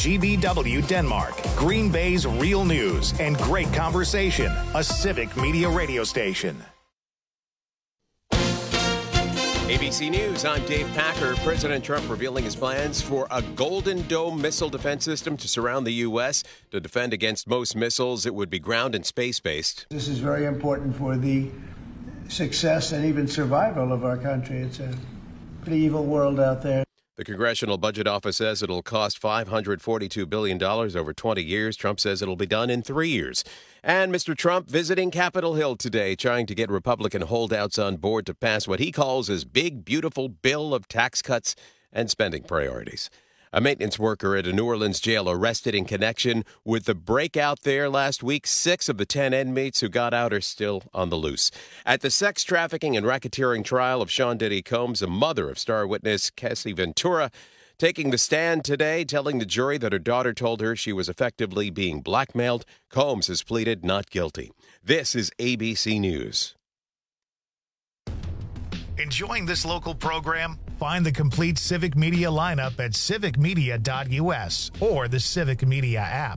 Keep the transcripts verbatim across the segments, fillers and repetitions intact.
G B W Denmark, Green Bay's real news and great conversation, a Civic Media radio station. A B C News, I'm Dave Packer. President Trump revealing his plans for a Golden Dome missile defense system to surround the U S to defend against most missiles. It would be ground and space-based. This is very important for the success and even survival of our country. It's a pretty evil world out there. The Congressional Budget Office says it'll cost five hundred forty-two billion dollars over twenty years. Trump says it'll be done in three years. And Mister Trump visiting Capitol Hill today, trying to get Republican holdouts on board to pass what he calls his big, beautiful bill of tax cuts and spending priorities. A maintenance worker at a New Orleans jail arrested in connection with the breakout there last week. Six of the ten inmates who got out are still on the loose. At the sex trafficking and racketeering trial of Sean Diddy Combs, a mother of star witness Cassie Ventura, taking the stand today, telling the jury that her daughter told her she was effectively being blackmailed. Combs has pleaded not guilty. This is A B C News. Enjoying this local program? Find the complete Civic Media lineup at civic media dot u s or the Civic Media app.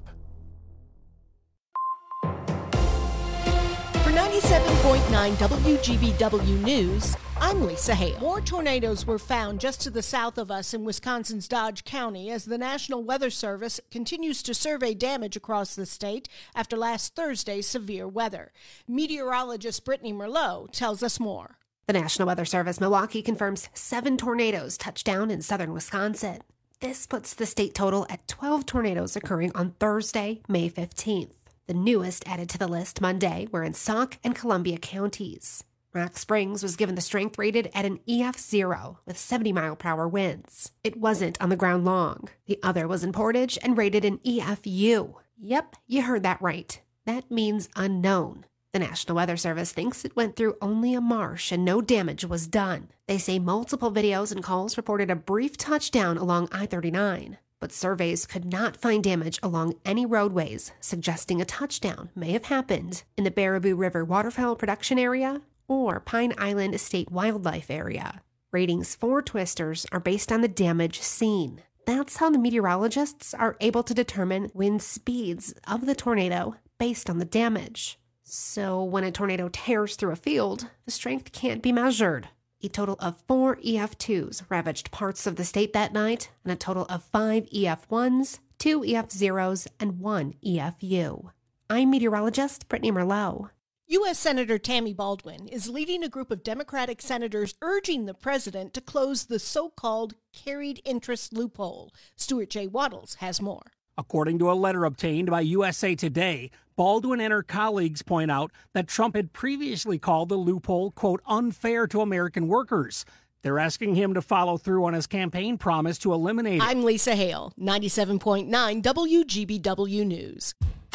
For ninety-seven point nine W G B W News, I'm Lisa Hale. More tornadoes were found just to the south of us in Wisconsin's Dodge County as the National Weather Service continues to survey damage across the state after last Thursday's severe weather. Meteorologist Brittany Merlot tells us more. The National Weather Service Milwaukee confirms seven tornadoes touched down in southern Wisconsin. This puts the state total at twelve tornadoes occurring on Thursday, May fifteenth. The newest added to the list Monday were in Sauk and Columbia counties. Rock Springs was given the strength rated at an E F zero with seventy mile per hour winds. It wasn't on the ground long. The other was in Portage and rated an E F U. Yep, you heard that right. That means unknown. The National Weather Service thinks it went through only a marsh and no damage was done. They say multiple videos and calls reported a brief touchdown along I thirty-nine, but surveys could not find damage along any roadways, suggesting a touchdown may have happened in the Baraboo River Waterfowl Production Area or Pine Island State Wildlife Area. Ratings for twisters are based on the damage seen. That's how the meteorologists are able to determine wind speeds of the tornado based on the damage. So when a tornado tears through a field, the strength can't be measured. A total of four E F twos ravaged parts of the state that night, and a total of five E F ones, two E F zeros, and one E F U. I'm meteorologist Brittany Merlot. U S Senator Tammy Baldwin is leading a group of Democratic senators urging the president to close the so-called carried interest loophole. Stuart J. Waddles has more. According to a letter obtained by U S A Today, Baldwin and her colleagues point out that Trump had previously called the loophole, quote, unfair to American workers. They're asking him to follow through on his campaign promise to eliminate it. I'm Lisa Hale, ninety-seven point nine W G B W News.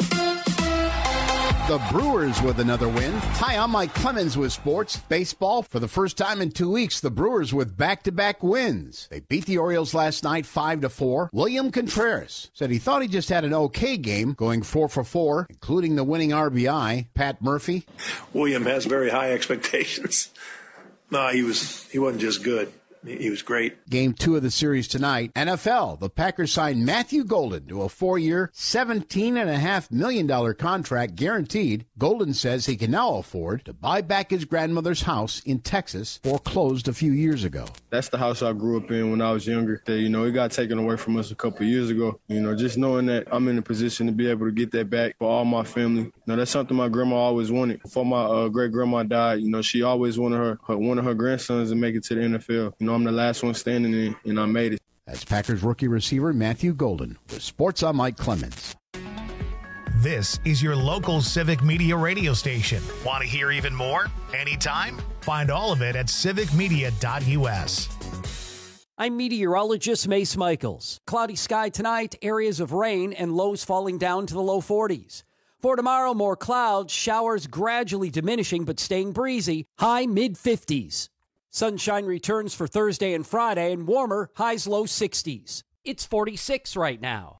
The Brewers with another win. Hi, I'm Mike Clemens with sports. Baseball, for the first time in two weeks, the Brewers with back-to-back wins. They beat the Orioles last night five to four. William Contreras said he thought he just had an okay game, going four for four, including the winning R B I. Pat Murphy. William has very high expectations. No, he was he wasn't just good. He was great. Game two of the series tonight. N F L, the Packers signed Matthew Golden to a four-year, seventeen point five million dollars contract guaranteed. Golden says he can now afford to buy back his grandmother's house in Texas, foreclosed a few years ago. That's the house I grew up in when I was younger. That, you know, it got taken away from us a couple of years ago. You know, just knowing that I'm in a position to be able to get that back for all my family. You know, that's something my grandma always wanted. Before my uh, great-grandma died, you know, she always wanted her, her one of her grandsons to make it to the N F L. You know, I'm the last one standing in, and I made it. That's Packers rookie receiver Matthew Golden. With Sports, I'm Mike Clemens. This is your local Civic Media radio station. Want to hear even more? Anytime? Find all of it at civic media dot u s. I'm meteorologist Mace Michaels. Cloudy sky tonight, areas of rain, and lows falling down to the low forties. For tomorrow, more clouds, showers gradually diminishing but staying breezy, high mid-fifties. Sunshine returns for Thursday and Friday, and warmer, highs low sixties. It's forty-six right now.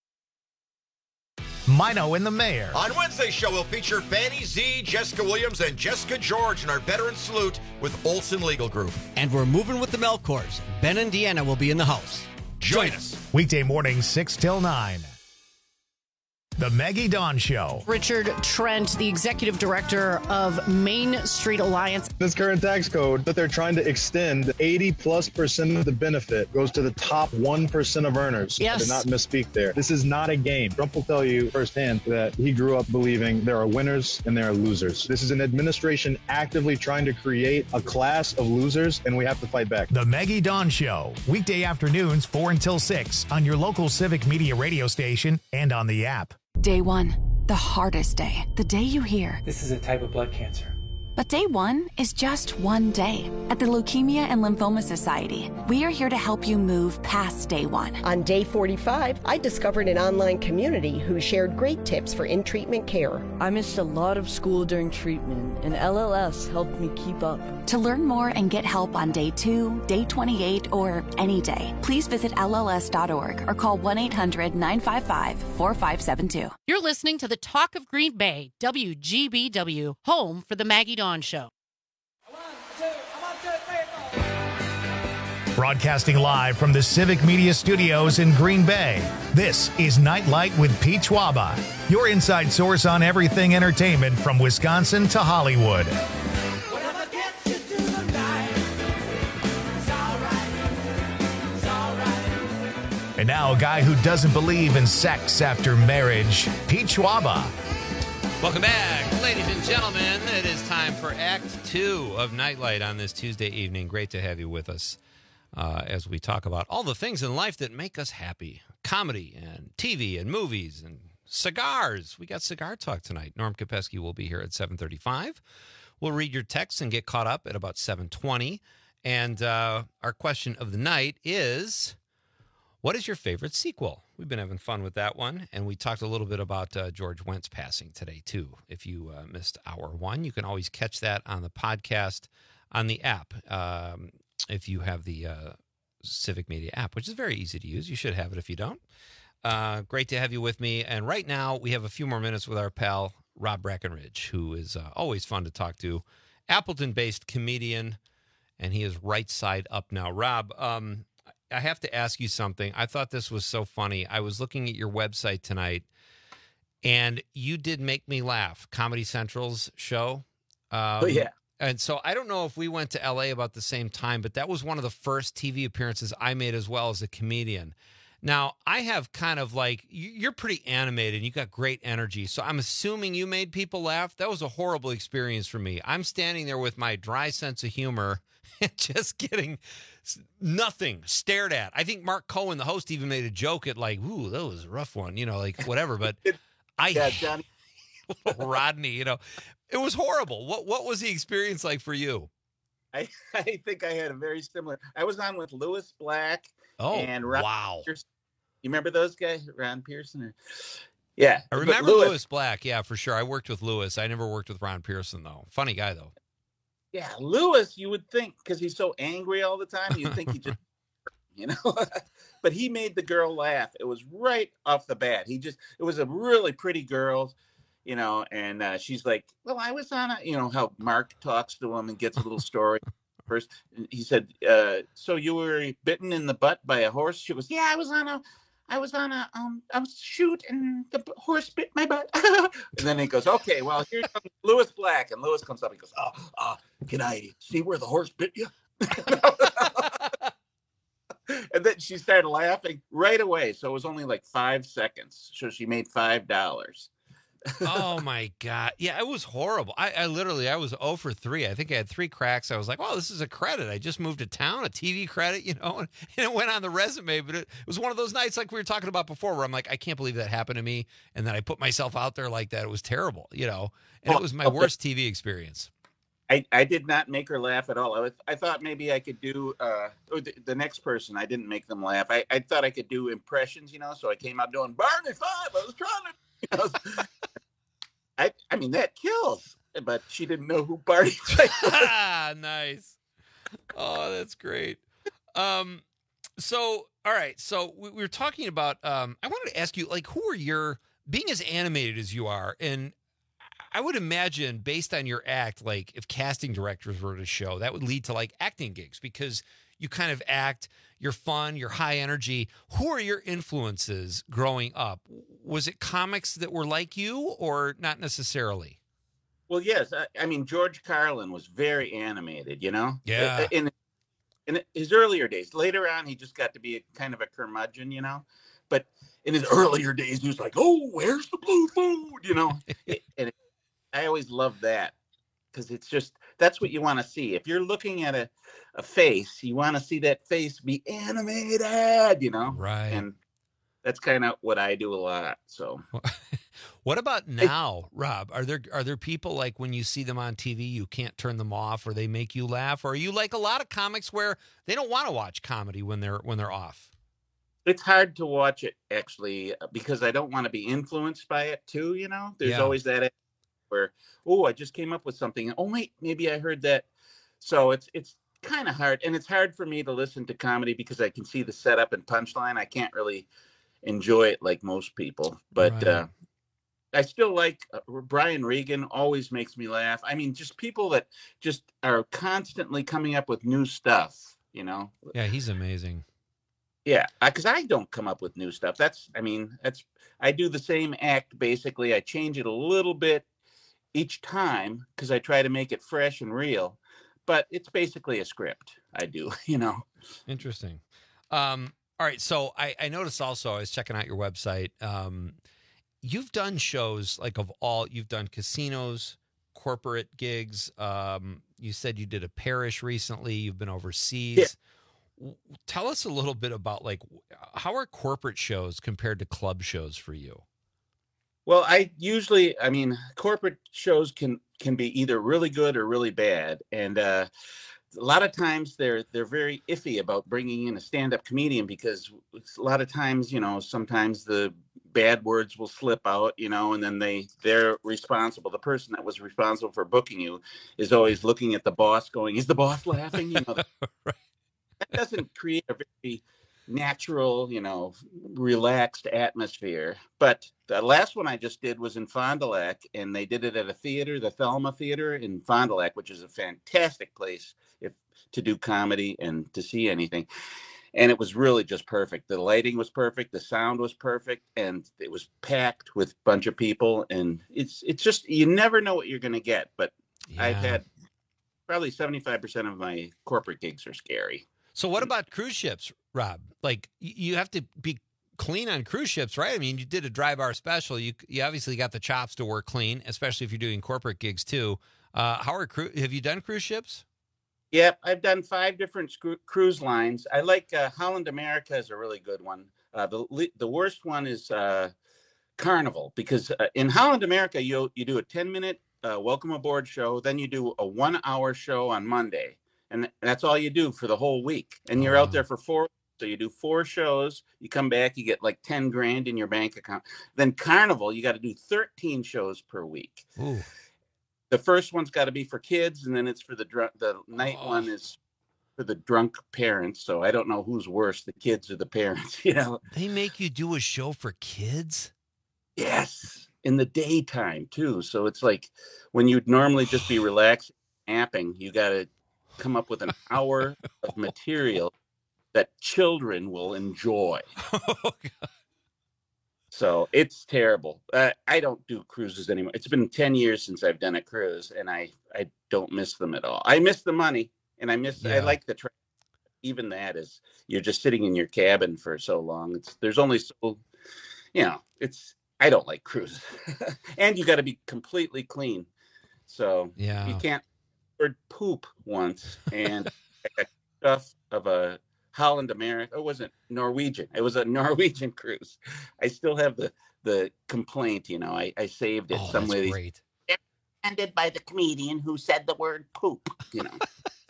Mino and the Mayor. On Wednesday's show, we'll feature Fannie Z, Jessica Williams, and Jessica George in our veteran salute with Olson Legal Group. And we're moving with the Melkors. Ben and Deanna will be in the house. Join us. Weekday mornings, six till nine. The Maggie Dawn Show. Richard Trent, the executive director of Main Street Alliance. This current tax code that they're trying to extend, eighty plus percent of the benefit goes to the top one percent of earners. Yes. I did not misspeak there. This is not a game. Trump will tell you firsthand that he grew up believing there are winners and there are losers. This is an administration actively trying to create a class of losers, and we have to fight back. The Maggie Dawn Show. Weekday afternoons, four until six on your local Civic Media radio station and on the app. Day one, the hardest day, the day you hear, this is a type of blood cancer. But day one is just one day. At the Leukemia and Lymphoma Society, we are here to help you move past day one. On day forty-five, I discovered an online community who shared great tips for in-treatment care. I missed a lot of school during treatment, and L L S helped me keep up. To learn more and get help on day two, day twenty-eight, or any day, please visit L L S dot org or call one eight hundred nine five five four five seven two. You're listening to the Talk of Green Bay, W G B W, home for the Maggie Dawn Show. Broadcasting live from the Civic Media Studios in Green Bay, this is Nightlight with Pete Schwaba, your inside source on everything entertainment from Wisconsin to Hollywood. And now a guy who doesn't believe in sex after marriage, Pete Schwaba. Welcome back, ladies and gentlemen. It is time for Act Two of Nightlight on this Tuesday evening. Great to have you with us uh, as we talk about all the things in life that make us happy. Comedy and T V and movies and cigars. We got cigar talk tonight. Norm Kopesky will be here at seven thirty-five. We'll read your texts and get caught up at about seven twenty. And uh, our question of the night is, what is your favorite sequel? We've been having fun with that one, and we talked a little bit about uh, George Wentz passing today, too. If you uh, missed hour one, you can always catch that on the podcast on the app, um, if you have the uh, Civic Media app, which is very easy to use. You should have it if you don't. Uh, great to have you with me, and right now we have a few more minutes with our pal, Rob Brackenridge, who is uh, always fun to talk to, Appleton-based comedian, and he is right side up now. Rob, um, I have to ask you something. I thought this was so funny. I was looking at your website tonight, and you did make me laugh. Comedy Central's show. Um, oh, yeah. And so I don't know if we went to L A about the same time, but that was one of the first T V appearances I made as well as a comedian. Now, I have kind of like, you're pretty animated. You got great energy. So I'm assuming you made people laugh. That was a horrible experience for me. I'm standing there with my dry sense of humor and just getting nothing stared at. I think Mark Cohen, the host, even made a joke at like, ooh, that was a rough one, you know, like whatever. But I, yeah, Johnny. Rodney, you know, it was horrible. What what was the experience like for you? I, I think I had a very similar. I was on with Lewis Black. Oh, and Ron wow. Pearson. You remember those guys, Ron Pearson? Or... Yeah. I remember Lewis, Lewis Black. Yeah, for sure. I worked with Lewis. I never worked with Ron Pearson, though. Funny guy, though. Yeah, Lewis, you would think, because he's so angry all the time, you'd think he just, you know, but he made the girl laugh. It was right off the bat. He just, it was a really pretty girl, you know, and uh, she's like, well, I was on a, you know, how Mark talks to him and gets a little story. First, he said, uh, so you were bitten in the butt by a horse? She goes, yeah, I was on a, I was on a, um, I was shoot and the horse bit my butt. And then he goes, okay, well, here's Lewis Black. And Lewis comes up and goes, oh, uh, can I see where the horse bit you? And then she started laughing right away. So it was only like five seconds. So she made five dollars. Oh my God. Yeah, it was horrible. I, I literally, I was zero for three. I think I had three cracks. I was like, oh, this is a credit. I just moved to town, a T V credit, you know, and, and it went on the resume. But it, it was one of those nights like we were talking about before where I'm like, I can't believe that happened to me. And then I put myself out there like that. It was terrible, you know, and it was my worst T V experience. I, I did not make her laugh at all. I, was, I thought maybe I could do uh, the, the next person. I didn't make them laugh. I, I thought I could do impressions, you know, so I came out doing Barney Five. I was trying to, you know, I, I mean, that kills, but she didn't know who Barney Fife was. Ah, nice. Oh, that's great. Um, so, all right. So we, we were talking about, um, I wanted to ask you, like, who are your, being as animated as you are, and I would imagine based on your act, like if casting directors were to show, that would lead to like acting gigs because you kind of act. You're fun. You're high energy. Who are your influences growing up? Was it comics that were like you, or not necessarily? Well, yes. I, I mean, George Carlin was very animated. You know. Yeah. In in his earlier days. Later on, he just got to be a kind of a curmudgeon. You know. But in his earlier days, he was like, "Oh, where's the blue food?" You know. And it, I always loved that. Because it's just, that's what you want to see. If you're looking at a, a face, you want to see that face be animated, you know? Right. And that's kind of what I do a lot. So, what about now, Rob? Are there are there people like when you see them on T V, you can't turn them off, or they make you laugh? Or are you like a lot of comics where they don't want to watch comedy when they're when they're off? It's hard to watch it, actually, because I don't want to be influenced by it, too, you know? There's Yeah. always that where, oh, I just came up with something. Oh, wait, maybe I heard that. So it's it's kind of hard. And it's hard for me to listen to comedy because I can see the setup and punchline. I can't really enjoy it like most people. But Right. uh, I still like uh, Brian Regan, always makes me laugh. I mean, just people that just are constantly coming up with new stuff, you know? Yeah, he's amazing. Yeah, because I don't come up with new stuff. That's, I mean, that's, I do the same act, basically. I change it a little bit each time because I try to make it fresh and real, but it's basically a script I do, you know. Interesting. Um, all right, so I, I noticed also, I was checking out your website, um, you've done shows like of all, you've done casinos, corporate gigs, um, you said you did a parish recently, you've been overseas. Yeah. Tell us a little bit about like, how are corporate shows compared to club shows for you? Well, I usually, I mean, corporate shows can can be either really good or really bad, and uh, a lot of times they're they're very iffy about bringing in a stand-up comedian because a lot of times, you know, sometimes the bad words will slip out, you know, and then they they're responsible. The person that was responsible for booking you is always looking at the boss, going, "Is the boss laughing?" You know, right. That doesn't create a very natural, you know, relaxed atmosphere. But the last one I just did was in Fond du Lac, and they did it at a theater, the Thelma Theater in Fond du Lac, which is a fantastic place if to do comedy and to see anything. And it was really just perfect. The lighting was perfect, the sound was perfect, and it was packed with a bunch of people. And it's it's just, you never know what you're going to get. But Yeah. I've had probably seventy-five percent of my corporate gigs are scary. So what about cruise ships, Rob? Like y- you have to be clean on cruise ships, right? I mean, you did a dry bar special. You you obviously got the chops to work clean, especially if you're doing corporate gigs too. Uh, how are cru- have you done cruise ships? Yep, I've done five different scru- cruise lines. I like uh, Holland America is a really good one. Uh, the le- the worst one is uh, Carnival, because uh, in Holland America you you do a ten minute uh, welcome aboard show, then you do a one hour show on Monday, and that's all you do for the whole week. And you're out there for four. So you do four shows, you come back, you get like ten grand in your bank account. Then Carnival, you got to do thirteen shows per week. Ooh. The first one's got to be for kids, and then it's for the dr- the night Oh. one is for the drunk parents. So I don't know who's worse, the kids or the parents. You know, They make you do a show for kids? yes, in the daytime too. So it's like when you'd normally just be relaxed, napping, you got to come up with an hour of material that children will enjoy. So it's terrible. Uh, I don't do cruises anymore. It's been ten years since I've done a cruise, and I, I don't miss them at all. I miss the money, and I miss, I Yeah. like the, tra- even that is, you're just sitting in your cabin for so long. It's, there's only so, you know, it's, I don't like cruises. And you got to be completely clean. So Yeah. you can't, or poop once, and I got stuff of a Holland America. It wasn't Norwegian. It was a Norwegian cruise. I still have the the complaint. You know, I, I saved it Oh, some that's way. great. Ended by the comedian who said the word poop. You know.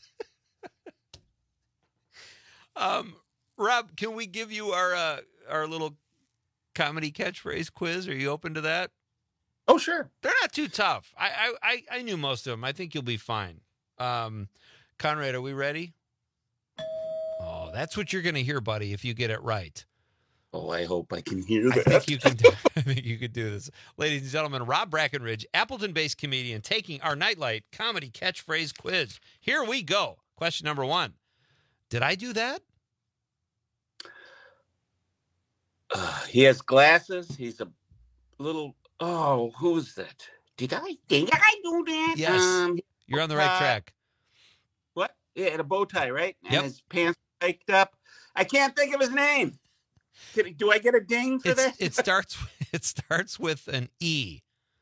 Um, Rob, can we give you our uh, our little comedy catchphrase quiz? Are you open to that? Oh, sure. They're not too tough. I I, I, I knew most of them. I think you'll be fine. Um, Conrad, are we ready? Oh, that's what you're going to hear, buddy, if you get it right. Oh, I hope I can hear I that. think you can do, I think you could do this. Ladies and gentlemen, Rob Brackenridge, Appleton-based comedian, taking our Nightlight comedy catchphrase quiz. Here we go. Question number one. Did I do that? Uh, he has glasses. He's a little. Oh, who's that? Did I? Did I do that? Yes. Um, You're on the right uh, track. What? Yeah, had a bow tie, right? And Yep. his pants hiked up. I can't think of his name. Did, do I get a ding for It's, that? it starts. It starts with an E.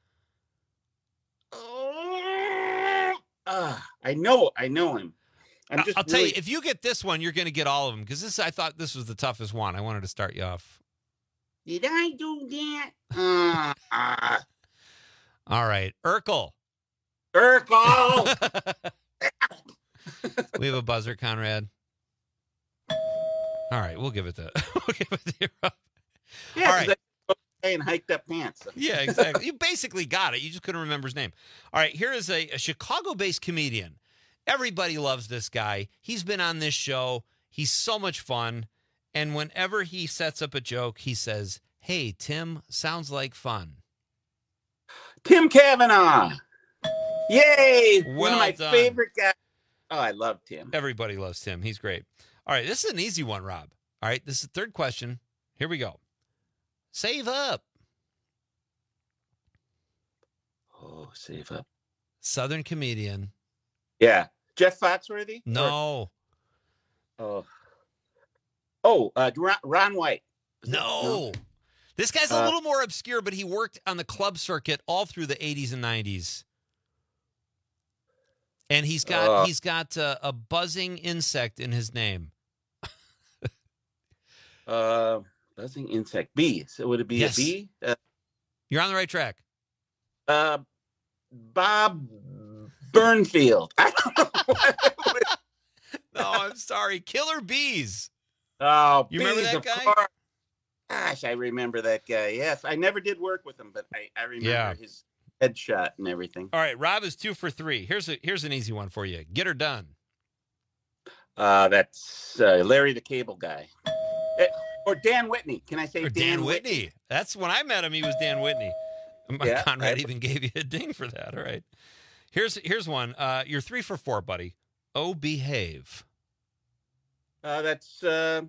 Uh, I know. I know him. I'm just I'll tell really- you, if you get this one, you're going to get all of them because this. I thought this was the toughest one. I wanted to start you off. Did I do that? Uh, uh, All right, Urkel. Urkel. We have a buzzer, Conrad. All right, we'll give it that. We'll give it to you, Rob. Yeah, All right. right. And hiked up pants. Yeah, exactly. You basically got it. You just couldn't remember his name. All right, here is a, a Chicago-based comedian. Everybody loves this guy. He's been on this show. He's so much fun. And whenever he sets up a joke, he says, "Hey, Tim, sounds like fun." Tim Kavanaugh. Yay! One Well of my done. favorite guys. Oh, I love Tim. Everybody loves Tim. He's great. All right, this is an easy one, Rob. All right, this is the third question. Here we go. Save up. Oh, save up. Southern comedian. Yeah. Jeff Foxworthy? No. Or, oh. Oh, uh, Ron, Ron White. No. This guy's a Uh, little more obscure, but he worked on the club circuit all through the eighties and nineties. And he's got Uh, he's got uh, a buzzing insect in his name. Uh, buzzing insect. Bee. So would it be Yes. a bee? Uh, You're on the right track. uh, Bob Burnfield. I don't know. No, I'm sorry. Killer Bees. Oh, You remember bees, that of guy? course. Gosh, I remember that guy. Yes, I never did work with him, but I, I remember Yeah. his headshot and everything. All right, Rob is two for three. Here's a here's an easy one for you. Get her done. Uh, that's uh, Larry the Cable Guy. Eh, or Dan Whitney. Can I say Or Dan, Dan Whitney. That's when I met him. He was Dan Whitney. My Yeah, Conrad I- even gave you a ding for that. All right. Here's here's one. Uh, you're three for four, buddy. Oh, behave. Uh, that's uh,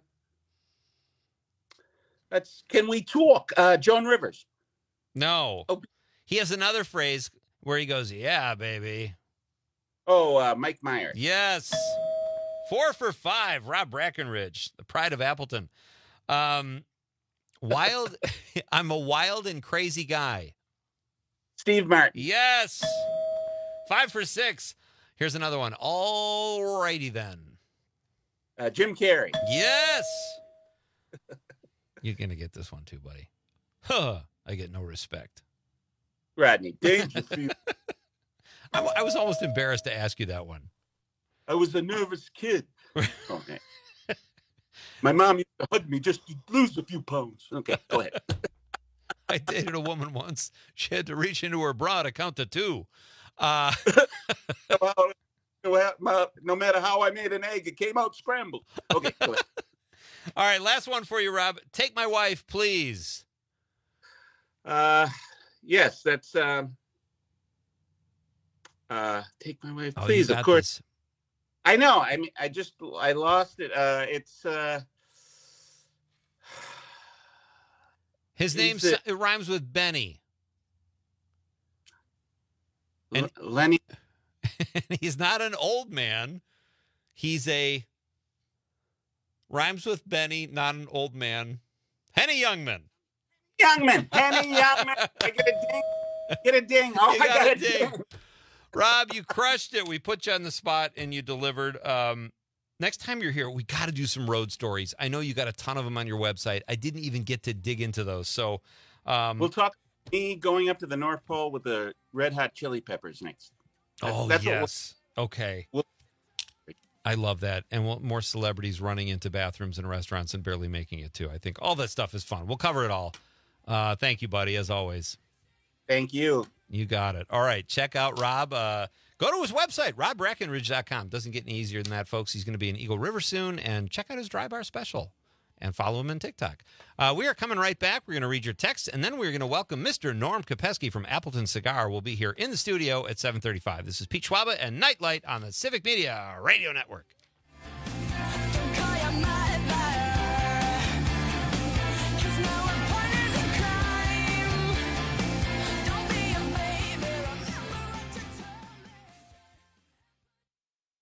that's. Can we talk? Uh, Joan Rivers. No. Oh. He has another phrase where he goes, "Yeah, baby." Oh, uh, Mike Myers. Yes. Four for five. Rob Brackenridge, the pride of Appleton. Um, wild. I'm a wild and crazy guy. Steve Martin. Yes. Five for six. Here's another one. All righty then. Uh, Jim Carrey. Yes. You're going to get this one too, buddy. Huh. I get no respect. Rodney Dangerfield. I, I was almost embarrassed to ask you that one. I was a nervous kid. Okay. My mom used to hug me just to lose a few pounds. Okay, go ahead. I dated a woman once. She had to reach into her bra to count to two. Uh, No matter how I made an egg, it came out scrambled. Okay, go ahead. all right, last one for you, Rob. Take my wife, please. Uh, yes, that's um, uh, take my wife, Oh, you please. Of got course, this. I know. I mean, I just I lost it. Uh, it's uh, His name He's a- s- it rhymes with Benny. L- Lenny. He's not an old man. He's a rhymes with Benny, not an old man. Henny Youngman. Youngman, Henny Youngman. I get a ding. Get a ding. Oh, You I got got a a ding. ding. Rob, you crushed it. We put you on the spot and you delivered. Um, next time you're here, we got to do some road stories. I know you got a ton of them on your website. I didn't even get to dig into those. So um, We'll talk me going up to the North Pole with the Red Hot Chili Peppers next. That's- oh, that's what we'll- yes. Okay. We'll- I love that. And we'll, more celebrities running into bathrooms and restaurants and barely making it, too. I think all that stuff is fun. We'll cover it all. Uh, thank you, buddy, as always. Thank you. You got it. All right. Check out Rob. Uh, go to his website, rob brackenridge dot com. Doesn't get any easier than that, folks. He's going to be in Eagle River soon. And check out his Dry Bar special. And follow him on TikTok. Uh, we are coming right back. We're going to read your text, and then we're going to welcome Mister Norm Kopeski from Appleton Cigar. We'll be here in the studio at seven thirty-five. This is Pete Schwaba and Nightlight on the Civic Media Radio Network.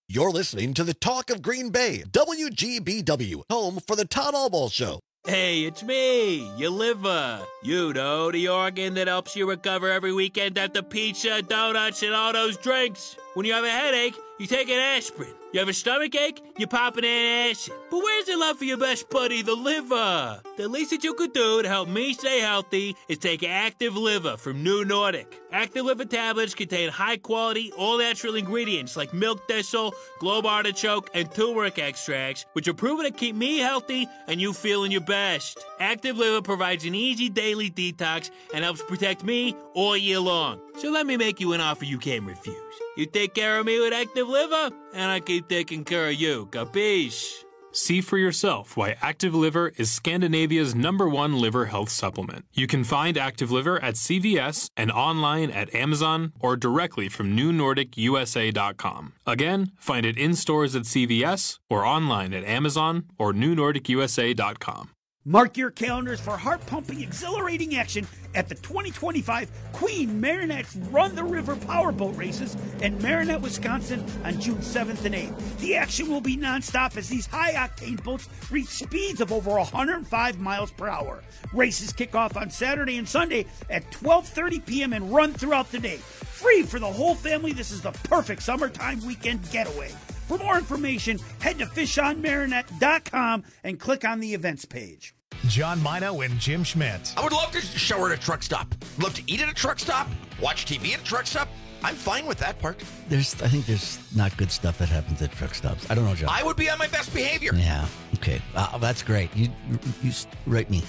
You're listening to the Talk of Green Bay, W G B W, home for the Todd Albaugh Show. Hey, it's me, your liver. You know, the organ that helps you recover every weekend after pizza, donuts, and all those drinks. When you have a headache, you take an aspirin. You have a stomach ache, you pop an antacid. But where's the love for your best buddy, the liver? The least that you could do to help me stay healthy is take Active Liver from New Nordic. Active Liver tablets contain high-quality, all-natural ingredients like milk thistle, globe artichoke, and turmeric extracts, which are proven to keep me healthy and you feeling your best. Active Liver provides an easy daily detox and helps protect me all year long. So let me make you an offer you can't refuse. You take care of me with Active Liver, and I keep taking care of you. Capiche? See for yourself why Active Liver is Scandinavia's number one liver health supplement. You can find Active Liver at C V S and online at Amazon or directly from new nordic U S A dot com. Again, find it in stores at C V S or online at Amazon or new nordic U S A dot com. Mark your calendars for heart-pumping, exhilarating action at the twenty twenty-five Queen Marinette's Run the River Powerboat Races in Marinette, Wisconsin on June seventh and eighth. The action will be nonstop as these high-octane boats reach speeds of over one hundred five miles per hour. Races kick off on Saturday and Sunday at twelve thirty p.m. and run throughout the day. Free for the whole family, this is the perfect summertime weekend getaway. For more information, head to fish on marinette dot com and click on the events page. John Mino and Jim Schmidt. I would love to shower at a truck stop. Love to eat at a truck stop. Watch T V at a truck stop. I'm fine with that part. There's, I think there's not good stuff that happens at truck stops. I don't know, John. I would be on my best behavior. Yeah. Okay. Uh, that's great. You, you write me.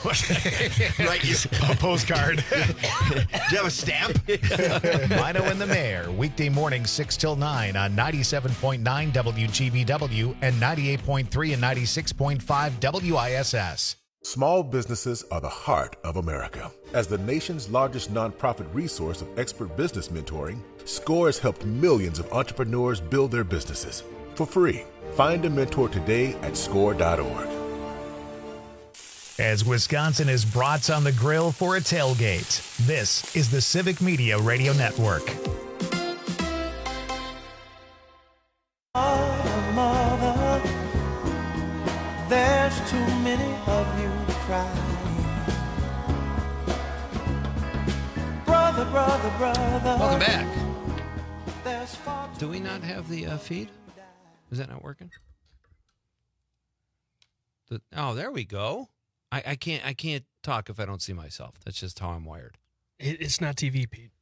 Right. You. A postcard. Do you have a stamp? Mino and the Mayor, weekday morning six till nine on ninety-seven point nine W G B W and ninety-eight point three and ninety-six point five W I S S. Small businesses are the heart of America. As the nation's largest nonprofit resource of expert business mentoring, SCORE has helped millions of entrepreneurs build their businesses for free. Find a mentor today at score dot org. As Wisconsin is brats on the grill for a tailgate, this is the Civic Media Radio Network. Mother, there's too many of you crying. Brother, brother, brother. Welcome back. Do we not have the uh, feed? Is that not working? The, oh, there we go. I, I can't. I can't talk if I don't see myself. That's just how I'm wired. It, it's not T V, Pete.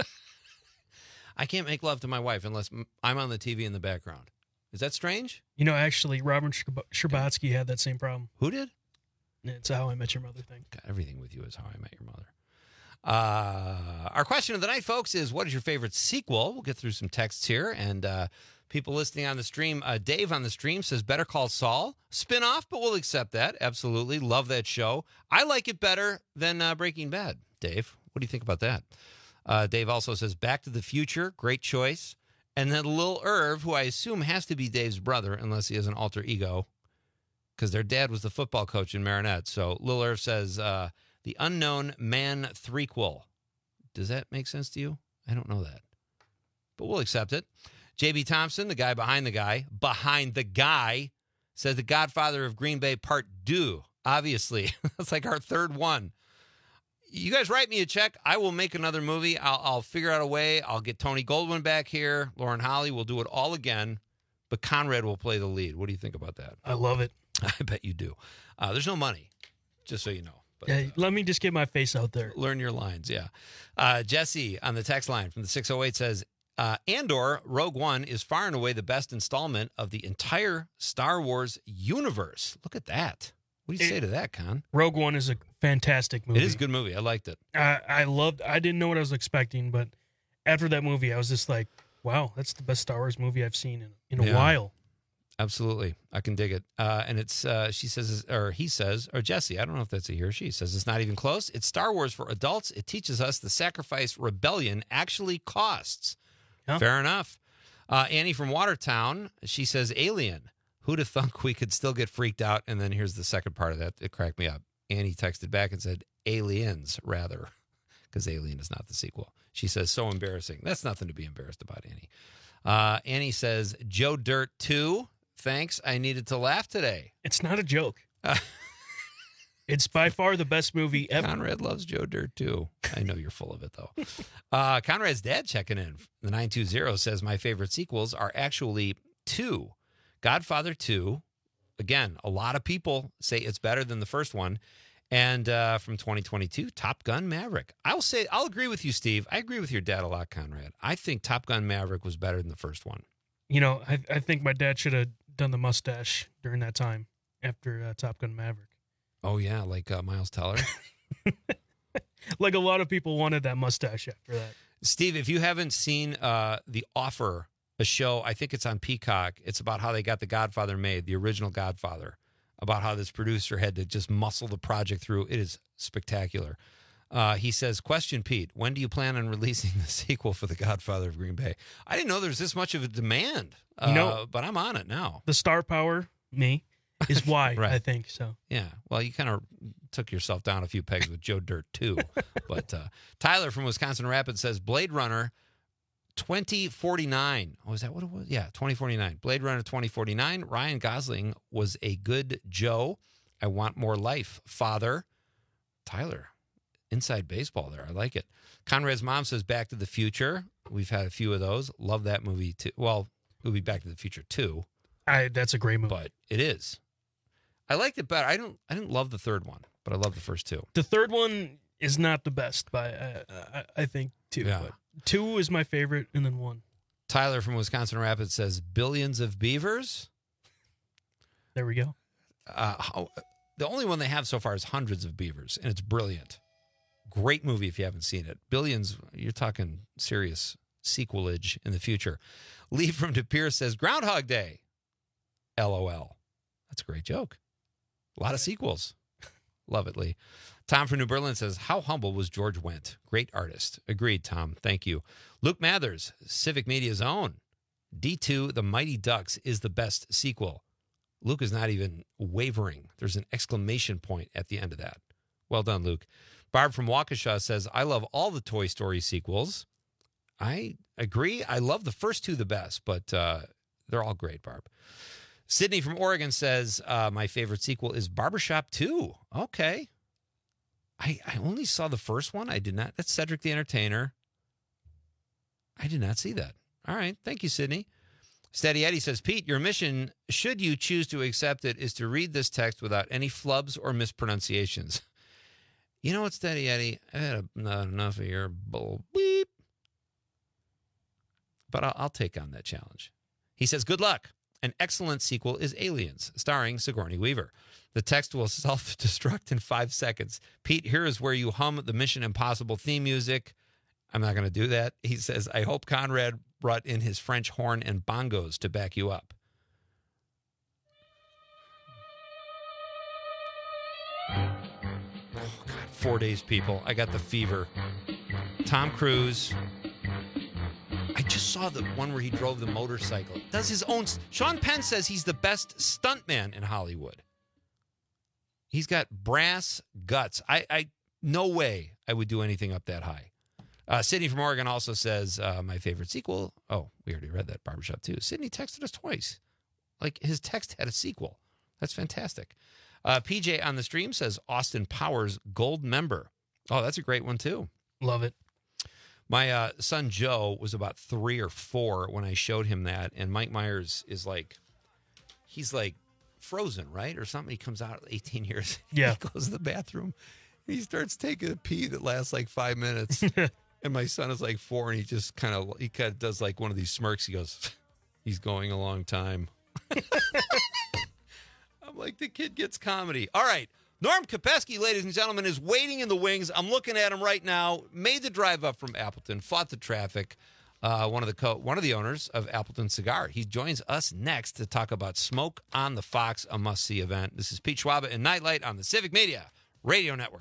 I can't make love to my wife unless I'm on the T V in the background. Is that strange? You know, actually, Robert Scherbatsky had that same problem. Who did? It's a How I Met Your Mother thing. God, everything with you is How I Met Your Mother. Uh, our question of the night, folks, is what is your favorite sequel? We'll get through some texts here. And uh, people listening on the stream, uh, Dave on the stream says Better Call Saul. Spinoff, but we'll accept that. Absolutely. Love that show. I like it better than uh, Breaking Bad. Dave, what do you think about that? Uh, Dave also says Back to the Future. Great choice. And then Lil Irv, who I assume has to be Dave's brother, unless he has an alter ego, because their dad was the football coach in Marinette. So Lil Irv says, uh, The Unknown Man threequel. Does that make sense to you? I don't know that. But we'll accept it. J B Thompson, the guy behind the guy, behind the guy, says The Godfather of Green Bay Part Deux. Obviously. That's like our third one. You guys write me a check. I will make another movie. I'll, I'll figure out a way. I'll get Tony Goldwyn back here. Lauren Holly. We'll do it all again. But Conrad will play the lead. What do you think about that? I love it. I bet you do. Uh, there's no money, just so you know. But, yeah, uh, let me just get my face out there. Learn your lines, yeah. Uh, Jesse on the text line from the six oh eight says, uh, Andor Rogue One is far and away the best installment of the entire Star Wars universe. Look at that. What do you it, say to that, Con? Rogue One is a fantastic movie. It is a good movie. I liked it. I, I loved I didn't know what I was expecting, but after that movie, I was just like, wow, that's the best Star Wars movie I've seen in, in a yeah. while. Absolutely. I can dig it. Uh, and it's, uh, she says, or he says, or Jesse, I don't know if that's a he or she, says it's not even close. It's Star Wars for adults. It teaches us the sacrifice rebellion actually costs. Huh? Fair enough. Uh, Annie from Watertown, she says Alien. Who'd have thunk we could still get freaked out? And then here's the second part of that. It cracked me up. Annie texted back and said, Aliens, rather, because Alien is not the sequel. She says, so embarrassing. That's nothing to be embarrassed about, Annie. Uh, Annie says, Joe Dirt two. Thanks. I needed to laugh today. It's not a joke. Uh, it's by far the best movie ever. Conrad loves Joe Dirt too. I know you're full of it, though. Uh, Conrad's dad checking in. The nine two zero says, my favorite sequels are actually two. Godfather two. Again, a lot of people say it's better than the first one. And uh, from twenty twenty-two, Top Gun Maverick. I'll say, I'll agree with you, Steve. I agree with your dad a lot, Conrad. I think Top Gun Maverick was better than the first one. You know, I, I think my dad should have done the mustache during that time after uh, Top Gun Maverick. Oh, yeah, like uh, Miles Teller? Like a lot of people wanted that mustache after that. Steve, if you haven't seen uh, The Offer, a show, I think it's on Peacock. It's about how they got The Godfather made, the original Godfather, about how this producer had to just muscle the project through. It is spectacular. Uh, he says, question, Pete, when do you plan on releasing the sequel for The Godfather of Green Bay? I didn't know there was this much of a demand, uh, you know, but I'm on it now. The star power, me, is why, right. I think so. Yeah, well, you kind of took yourself down a few pegs with Joe Dirt, too. But uh, Tyler from Wisconsin Rapids says, Blade Runner twenty forty-nine. Oh, is that what it was? Yeah, twenty forty-nine. Blade Runner twenty forty-nine. Ryan Gosling was a good Joe. I want more life, father. Tyler, inside baseball there. I like it. Conrad's mom says Back to the Future. We've had a few of those. Love that movie, too. Well, it would be Back to the Future two. I, that's a great movie. But it is. I liked it better. I don't I didn't love the third one, but I love the first two. The third one is not the best, by uh, I, I think, two. Yeah. But two is my favorite, and then one. Tyler from Wisconsin Rapids says, billions of beavers. There we go. Uh, how, the only one they have so far is Hundreds of Beavers, and it's brilliant. Great movie if you haven't seen it. Billions, you're talking serious sequelage in the future. Lee from De Pere says, Groundhog Day. LOL. That's a great joke. A lot of sequels. Love it, Lee. Tom from New Berlin says, how humble was George Wendt? Great artist. Agreed, Tom. Thank you. Luke Mathers, Civic Media's own. D two, The Mighty Ducks is the best sequel. Luke is not even wavering. There's an exclamation point at the end of that. Well done, Luke. Barb from Waukesha says, I love all the Toy Story sequels. I agree. I love the first two the best, but uh, they're all great, Barb. Sydney from Oregon says, uh, my favorite sequel is Barbershop two. Okay. I, I only saw the first one. I did not. That's Cedric the Entertainer. I did not see that. All right. Thank you, Sydney. Steady Eddie says, Pete, your mission, should you choose to accept it, is to read this text without any flubs or mispronunciations. You know what, Steady Eddie? I've had not enough of your bull beep. But I'll, I'll take on that challenge. He says, good luck. An excellent sequel is Aliens, starring Sigourney Weaver. The text will self-destruct in five seconds. Pete, here is where you hum the Mission Impossible theme music. I'm not going to do that. He says, I hope Conrad brought in his French horn and bongos to back you up. Oh, God, four days, people. I got the fever. Tom Cruise. I just saw the one where he drove the motorcycle. Does his own... Sean Penn says he's the best stuntman in Hollywood. He's got brass guts. I, I no way I would do anything up that high. Uh, Sydney from Oregon also says, uh, my favorite sequel. Oh, we already read that, Barbershop two. Sydney texted us twice. Like, his text had a sequel. That's fantastic. Uh, P J on the stream says, Austin Powers, Gold Member. Oh, that's a great one, too. Love it. My uh, son Joe was about three or four when I showed him that, and Mike Myers is like, he's like frozen, right? Or something. He comes out at eighteen years. Yeah. He goes to the bathroom. And he starts taking a pee that lasts like five minutes. And my son is like four, and he just kind of, he kind of does like one of these smirks. He goes, he's going a long time. I'm like, the kid gets comedy. All right. Norm Kopecky, ladies and gentlemen, is waiting in the wings. I'm looking at him right now. Made the drive up from Appleton, fought the traffic. Uh, one of the co- one of the owners of Appleton Cigar. He joins us next to talk about Smoke on the Fox, a must-see event. This is Pete Schwaba and Nightlight on the Civic Media Radio Network.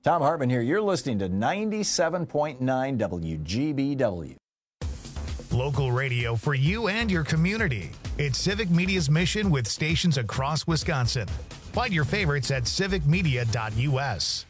Tom Hartman here. You're listening to ninety-seven point nine W G B W. Local radio for you and your community. It's Civic Media's mission with stations across Wisconsin. Find your favorites at civic media dot U S.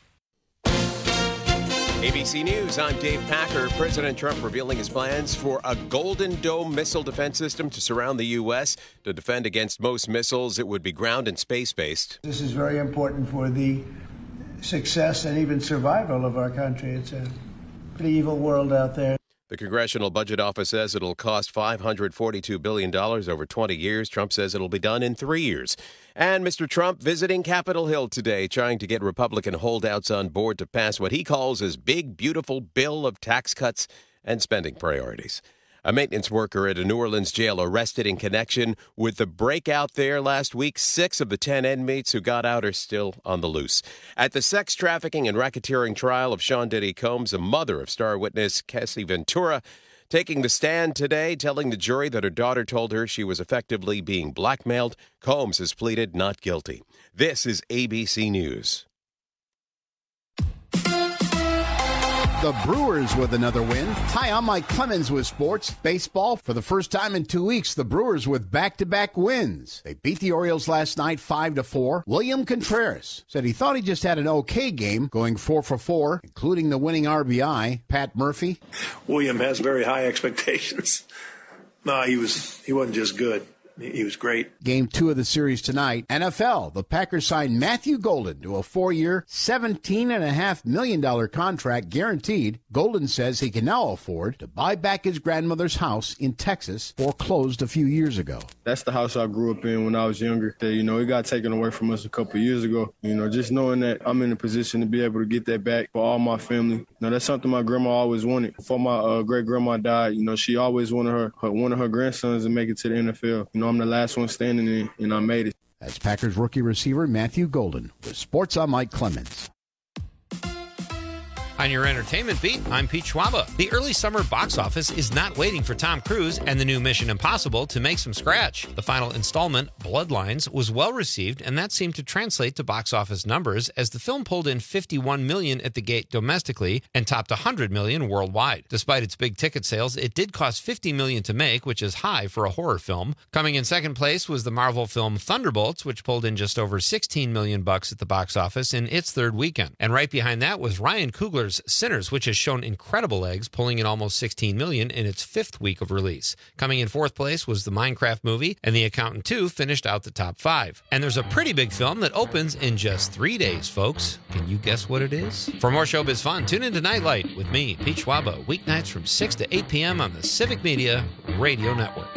A B C News, I'm Dave Packer. President Trump revealing his plans for a Golden Dome missile defense system to surround the U S. To defend against most missiles, it would be ground and space-based. This is very important for the success and even survival of our country. It's a pretty evil world out there. The Congressional Budget Office says it'll cost five hundred forty-two billion dollars over twenty years. Trump says it'll be done in three years. And Mister Trump visiting Capitol Hill today, trying to get Republican holdouts on board to pass what he calls his big, beautiful bill of tax cuts and spending priorities. A maintenance worker at a New Orleans jail arrested in connection with the breakout there last week. Six of the ten inmates who got out are still on the loose. At the sex trafficking and racketeering trial of Sean Diddy Combs, a mother of star witness Cassie Ventura taking the stand today, telling the jury that her daughter told her she was effectively being blackmailed. Combs has pleaded not guilty. This is A B C News. The Brewers with another win. Hi, I'm Mike Clemens with sports. Baseball, for the first time in two weeks, the Brewers with back-to-back wins. They beat the Orioles last night five to four. William Contreras said he thought he just had an okay game, going four for four, including the winning R B I. Pat Murphy. William has very high expectations. No, he was he wasn't just good. He was great. Game two of the series tonight. N F L, the Packers signed Matthew Golden to a four-year, seventeen point five million dollars contract guaranteed. Golden says he can now afford to buy back his grandmother's house in Texas, foreclosed a few years ago. That's the house I grew up in when I was younger. You know, it got taken away from us a couple of years ago. You know, just knowing that I'm in a position to be able to get that back for all my family. You know, that's something my grandma always wanted. Before my uh, great-grandma died, you know, she always wanted her, her one of her grandsons to make it to the N F L. You know, I'm the last one standing in, and I made it. That's Packers rookie receiver Matthew Golden. With Sports, I'm Mike Clemens. On your entertainment beat, I'm Pete Schwaba. The early summer box office is not waiting for Tom Cruise and the new Mission Impossible to make some scratch. The final installment, Bloodlines, was well received, and that seemed to translate to box office numbers as the film pulled in fifty-one million dollars at the gate domestically and topped one hundred million dollars worldwide. Despite its big ticket sales, it did cost fifty million dollars to make, which is high for a horror film. Coming in second place was the Marvel film Thunderbolts, which pulled in just over sixteen million dollars bucks at the box office in its third weekend. And right behind that was Ryan Coogler's Sinners, which has shown incredible legs, pulling in almost sixteen million dollars in its fifth week of release. Coming in fourth place was the Minecraft movie, and The Accountant two finished out the top five. And there's a pretty big film that opens in just three days, folks. Can you guess what it is? For more showbiz fun, tune into Nightlight with me, Pete Schwaba, weeknights from six to eight p.m. on the Civic Media Radio Network.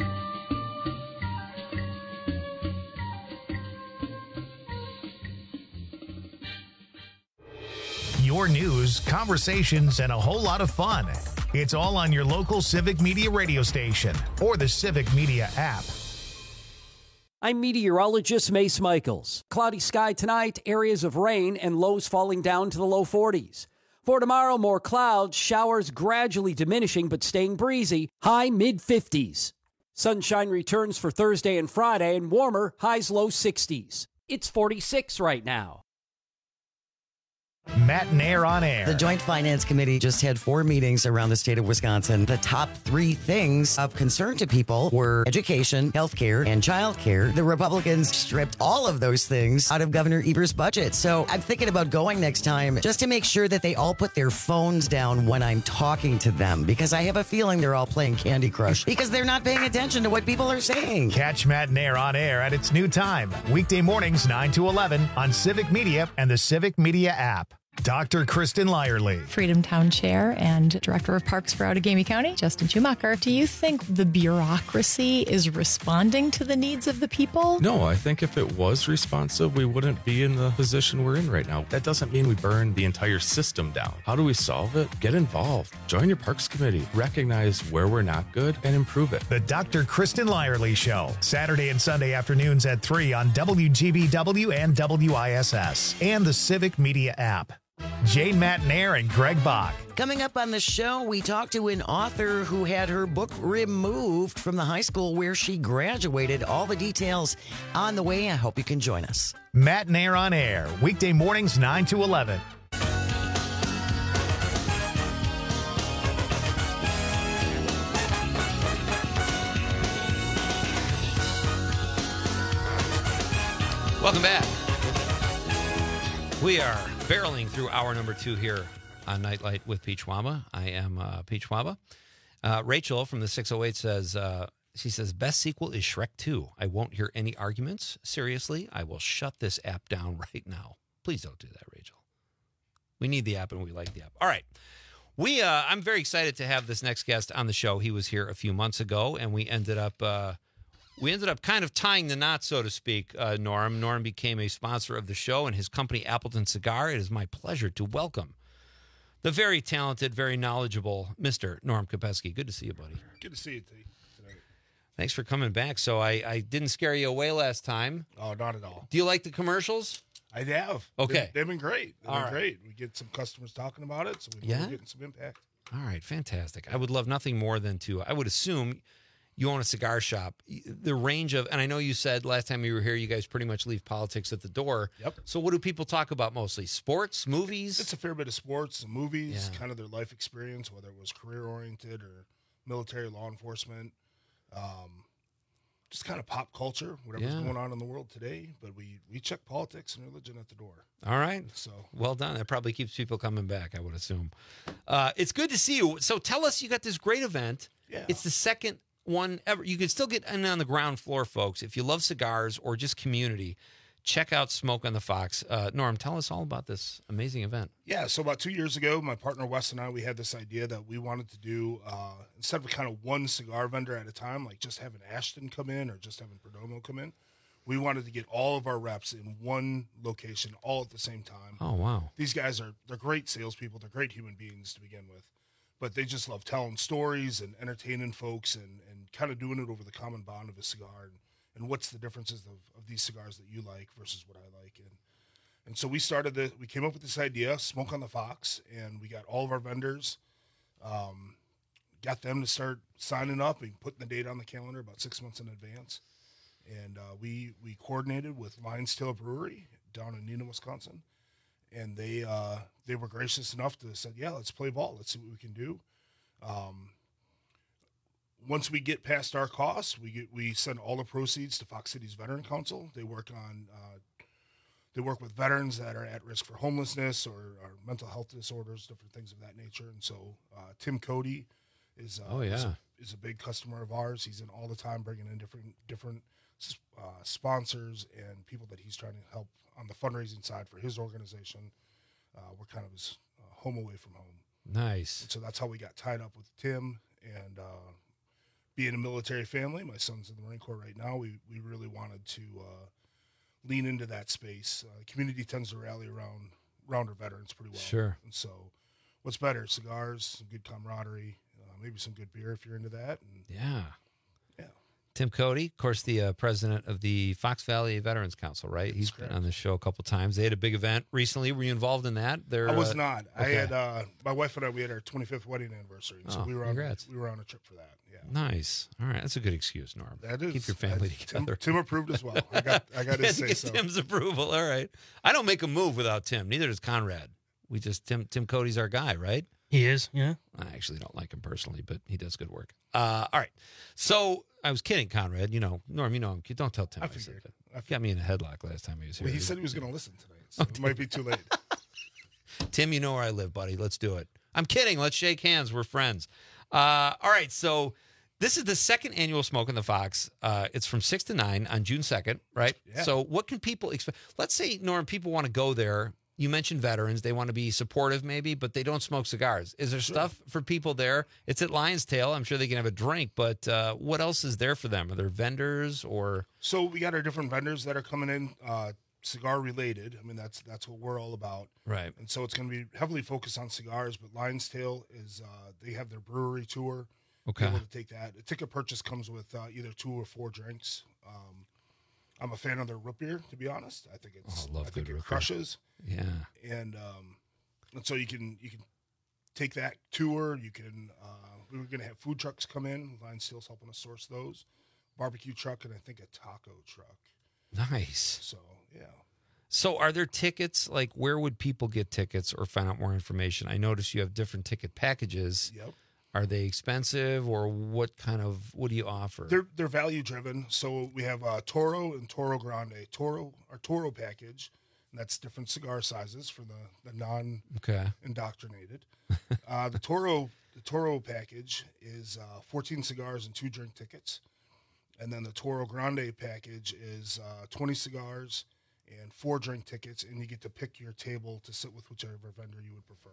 Your news, conversations, and a whole lot of fun. It's all on your local Civic Media radio station or the Civic Media app. I'm meteorologist Mace Michaels. Cloudy sky tonight, areas of rain, and lows falling down to the low forties. For tomorrow, more clouds, showers gradually diminishing but staying breezy, high mid-fifties. Sunshine returns for Thursday and Friday, and warmer, highs low sixties. It's forty-six right now. Matt Nair on air. The Joint Finance Committee just had four meetings around the state of Wisconsin. The top three things of concern to people were education, healthcare, and childcare. The Republicans stripped all of those things out of Governor Evers' budget. So I'm thinking about going next time just to make sure that they all put their phones down when I'm talking to them, because I have a feeling they're all playing Candy Crush because they're not paying attention to what people are saying. Catch Matt Nair on air at its new time, weekday mornings nine to eleven on Civic Media and the Civic Media app. Doctor Kristen Lyerly. Freedom Town Chair and Director of Parks for Outagamie County, Justin Schumacher. Do you think the bureaucracy is responding to the needs of the people? No, I think if it was responsive, we wouldn't be in the position we're in right now. That doesn't mean we burn the entire system down. How do we solve it? Get involved. Join your Parks Committee. Recognize where we're not good and improve it. The Doctor Kristen Lyerly Show. Saturday and Sunday afternoons at three on W G B W and W I S S and the Civic Media app. Jane Matt Nair and Greg Bach. Coming up on the show, we talked to an author who had her book removed from the high school where she graduated. All the details on the way. I hope you can join us. Matt Nair on air, weekday mornings nine to eleven. Welcome back. We are barreling through hour number two here on Nightlight with Pete Schwaba. I am uh, Pete Schwaba. Uh, Rachel from the six oh eight says, uh, she says, best sequel is Shrek two. I won't hear any arguments. Seriously, I will shut this app down right now. Please don't do that, Rachel. We need the app and we like the app. All right. We, uh, I'm very excited to have this next guest on the show. He was here a few months ago, and we ended up... Uh, We ended up kind of tying the knot, so to speak, uh, Norm. Norm became a sponsor of the show and his company, Appleton Cigar. It is my pleasure to welcome the very talented, very knowledgeable Mister Norm Kopecky. Good to see you, buddy. Good to see you, T. Tonight. Thanks for coming back. So I, I didn't scare you away last time. Oh, not at all. Do you like the commercials? I have. Okay. They've, they've been great. They've All been right. great. We get some customers talking about it, so we know Yeah? we're getting some impact. All right, fantastic. I would love nothing more than to, I would assume you own a cigar shop. The range of, and I know you said last time you were here, you guys pretty much leave politics at the door. Yep. So what do people talk about mostly? Sports, movies? It's a fair bit of sports, some movies, Yeah. kind of their life experience, whether it was career-oriented or military, law enforcement, um, just kind of pop culture, whatever's Yeah. going on in the world today. But we, we check politics and religion at the door. All right. So Well done. That probably keeps people coming back, I would assume. Uh, it's good to see you. So tell us, you got this great event. Yeah. It's the second one ever. You can still get in on the ground floor, folks. If you love cigars or just community, check out Smoke on the Fox. Uh, Norm, tell us all about this amazing event. Yeah, so about two years ago, my partner Wes and I, we had this idea that we wanted to do, uh, instead of kind of one cigar vendor at a time, like just having Ashton come in or just having Perdomo come in, we wanted to get all of our reps in one location all at the same time. Oh, wow. These guys are, they're great salespeople. They're great human beings to begin with. But they just love telling stories and entertaining folks and, and kind of doing it over the common bond of a cigar and, and what's the differences of, of these cigars that you like versus what I like. And and so we started the, we came up with this idea, Smoke on the Fox, and we got all of our vendors, um, got them to start signing up and putting the date on the calendar about six months in advance. And uh, we, we coordinated with Lion's Tail Brewery down in Neenah, Wisconsin. And they uh, they were gracious enough to say, yeah, let's play ball. Let's see what we can do. Um, once we get past our costs, we get we send all the proceeds to Fox Cities Veteran Council. They work on uh, they work with veterans that are at risk for homelessness or, or mental health disorders, different things of that nature. And so uh, Tim Cody is uh, Oh, yeah. is, a, is a big customer of ours. He's in all the time, bringing in different different uh, sponsors and people that he's trying to help on the fundraising side for his organization. Uh, we're kind of his uh, home away from home. Nice. And so that's how we got tied up with Tim. And uh, being a military family, my son's in the Marine Corps right now, we, we really wanted to uh, lean into that space. Uh, the community tends to rally around, around our veterans pretty well. Sure. And so what's better? Cigars, some good camaraderie, uh, maybe some good beer if you're into that. And Yeah. Yeah. Tim Cody, of course, the uh, president of the Fox Valley Veterans Council, right? He's been on the show a couple times. They had a big event recently. Were you involved in that? They're, I was uh, not. I okay. had uh, my wife and I. We had our twenty-fifth wedding anniversary, so Oh, we were on. congrats. We were on a trip for that. Yeah, Nice. All right. That's a good excuse, Norm. that is. Keep your family that's- Tim, together. Tim approved as well. I got. I got You had his to say get so. Tim's approval. All right. I don't make a move without Tim. Neither does Conrad. We just Tim Tim Cody's our guy, right? He is, yeah. I actually don't like him personally, but he does good work. Uh, all right. So I was kidding, Conrad. You know, Norm, you know him. Don't tell Tim I, I said figured. that. Got me in a headlock last time he was here. Well, he said he was going to listen tonight, so it might be too late. Tim, you know where I live, buddy. Let's do it. I'm kidding. Let's shake hands. We're friends. Uh, all right. So this is the second annual Smoke on the Fox. Uh, it's from six to nine on June second, right? Yeah. So what can people expect? Let's say, Norm, people want to go there. You mentioned veterans. They want to be supportive maybe, but they don't smoke cigars. Is there Sure. stuff for people there? It's at Lion's Tail. I'm sure they can have a drink, but uh, what else is there for them? Are there vendors or? So we got our different vendors that are coming in, uh, cigar related. I mean, that's that's what we're all about. Right. And so it's going to be heavily focused on cigars, but Lion's Tail is uh, they have their brewery tour. Okay. Be able to take that. A ticket purchase comes with uh, either two or four drinks. Um, I'm a fan of their root beer, to be honest. I think it's Oh, I love I think good it root beer. crushes. Yeah. And um, and so you can you can take that tour. You can uh, we were going to have food trucks come in. Lion's Tail's helping us source those. Barbecue truck and I think a taco truck. Nice. So yeah. So are there tickets? Like, where would people get tickets or find out more information? I noticed you have different ticket packages. Yep. Are they expensive, or what kind of what do you offer? They're they're value driven. So we have uh, Toro and Toro Grande. Toro, our Toro package, and that's different cigar sizes for the, the non Okay. indoctrinated. uh, the Toro the Toro package is uh, fourteen cigars and two drink tickets, and then the Toro Grande package is uh, twenty cigars and four drink tickets, and you get to pick your table to sit with whichever vendor you would prefer.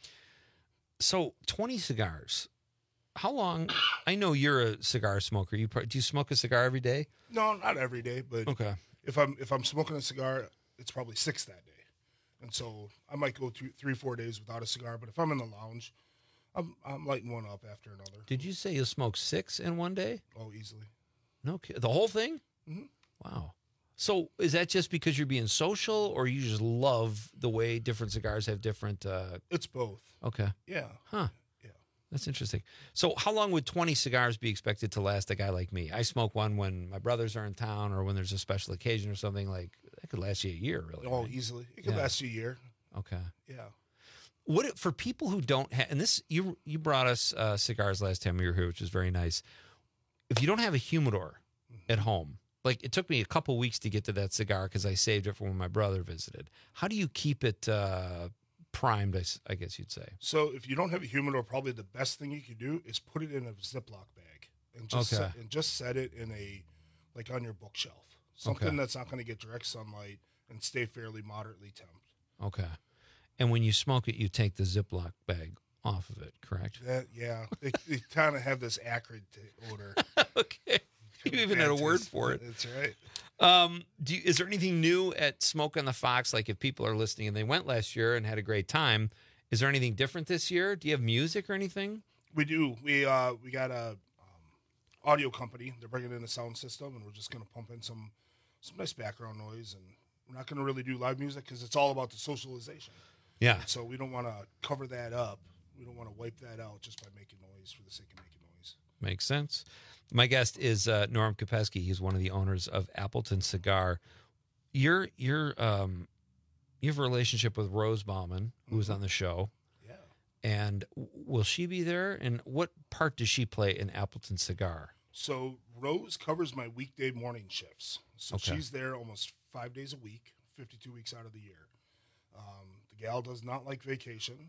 So twenty cigars. How long? I know you're a cigar smoker. You pro- do you smoke a cigar every day? No, not every day, but Okay. if I'm if I'm smoking a cigar, it's probably six that day, and so I might go through three four days without a cigar. But if I'm in the lounge, I'm I'm lighting one up after another. Did you say you smoke six in one day? Oh, easily. No, kid- the whole thing. Mm-hmm. Wow. So is that just because you're being social, or you just love the way different cigars have different? Uh... It's both. Okay. Yeah. Huh. Yeah. That's interesting. So how long would twenty cigars be expected to last a guy like me? I smoke one when my brothers are in town or when there's a special occasion or something. Like that could last you a year, really. Oh, right? easily. It could Yeah. last you a year. Okay. Yeah. What it- for people who don't have, and this you you brought us uh, cigars last time we were here, which was very nice. If you don't have a humidor Mm-hmm. at home, like it took me a couple weeks to get to that cigar because I saved it for when my brother visited. How do you keep it uh, primed? I, s- I guess you'd say. So if you don't have a humidor, probably the best thing you could do is put it in a Ziploc bag and just Okay. set, and just set it in a like on your bookshelf, something Okay. that's not going to get direct sunlight and stay fairly moderately temp. Okay. And when you smoke it, you take the Ziploc bag off of it, correct? That yeah, they, they kind of have this acrid t- odor. Okay. You even had a Bad word taste. for it. That's right. Um, do you, is there anything new at Smoke on the Fox? Like if people are listening and they went last year and had a great time, is there anything different this year? Do you have music or anything? We do. We uh we got a um, audio company. They're bringing in a sound system, and we're just going to pump in some some nice background noise. And we're not going to really do live music because it's all about the socialization. Yeah. And so we don't want to cover that up. We don't want to wipe that out just by making noise for the sake of making noise. Makes sense. My guest is uh, Norm Kopeski. He's one of the owners of Appleton Cigar. You're you're um, you have a relationship with Rose Bauman, who was on the show. Yeah. And w- will she be there? And what part does she play in Appleton Cigar? So Rose covers my weekday morning shifts. So Okay. she's there almost five days a week, fifty-two weeks out of the year. Um, the gal does not like vacation.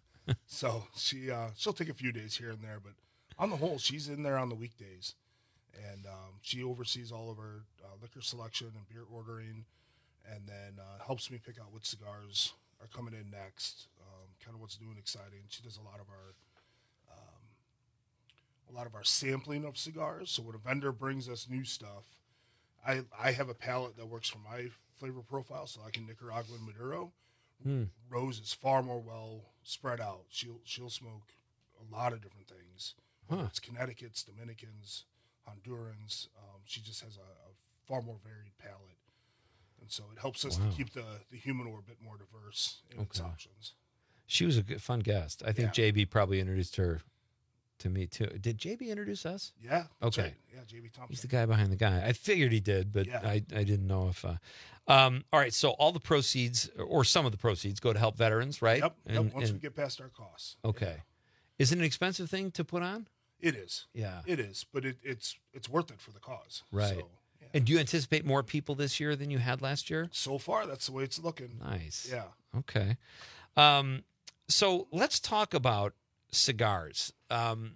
So she uh, she'll take a few days here and there, but on the whole, she's in there on the weekdays, and um, she oversees all of our uh, liquor selection and beer ordering, and then uh, helps me pick out which cigars are coming in next, um, kind of what's new and exciting. She does a lot of our um, a lot of our sampling of cigars. So when a vendor brings us new stuff, I I have a palette that works for my flavor profile, so I can Nicaraguan Maduro. Hmm. Rose is far more well spread out. She'll she'll smoke a lot of different things. Whether Huh. It's Connecticut's, Dominicans, Hondurans. Um, she just has a, a far more varied palette, and so it helps us Wow. to keep the the humidor a bit more diverse in its Okay. options. She was a good, fun guest. I think Yeah. J B probably introduced her to me too. Did J B introduce us? Yeah. that's Okay. right. Yeah, J B Thompson. He's the guy behind the guy. I figured he did, but Yeah. I, I didn't know if. Uh, um, all right, so all the proceeds, or some of the proceeds, go to help veterans, right? Yep. yep. And- Once we and- get past our costs. okay. Is it an expensive thing to put on? It is. Yeah. It is, but it, it's it's worth it for the cause. Right. So, And do you anticipate more people this year than you had last year? so far, that's the way it's looking. Nice. Yeah. Okay. Um, so let's talk about cigars. Um,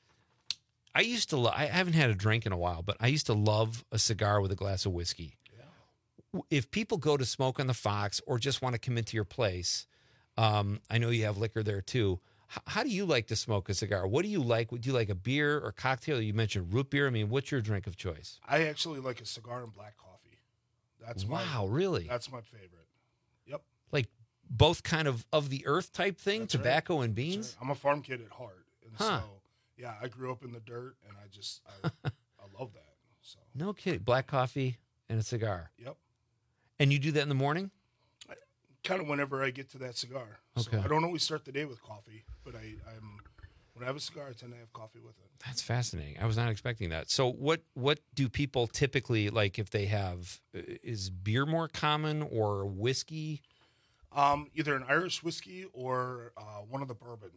I used to. Lo- I haven't had a drink in a while, but I used to love a cigar with a glass of whiskey. W- If people go to Smoke on the Fox or just want to come into your place, um, I know you have liquor there too. H- how do you like to smoke a cigar? What do you like? Would you like a beer or cocktail? You mentioned root beer. I mean, what's your drink of choice? I actually like a cigar and black coffee. That's my, Wow, really? That's my favorite. Yep. Like both kind of of the earth type thing, That's right. tobacco and That's beans. right. I'm a farm kid at heart, and Huh. so yeah, I grew up in the dirt, and I just I, I love that. So No kidding. Black coffee and a cigar. yep. And you do that in the morning? Kind of whenever I get to that cigar. Okay. So I don't always start the day with coffee, but I, I'm when I have a cigar, I tend to have coffee with it. That's fascinating. I was not expecting that. So what what do people typically like if they have uh, is beer more common or whiskey? Um, either an Irish whiskey or uh, one of the bourbons.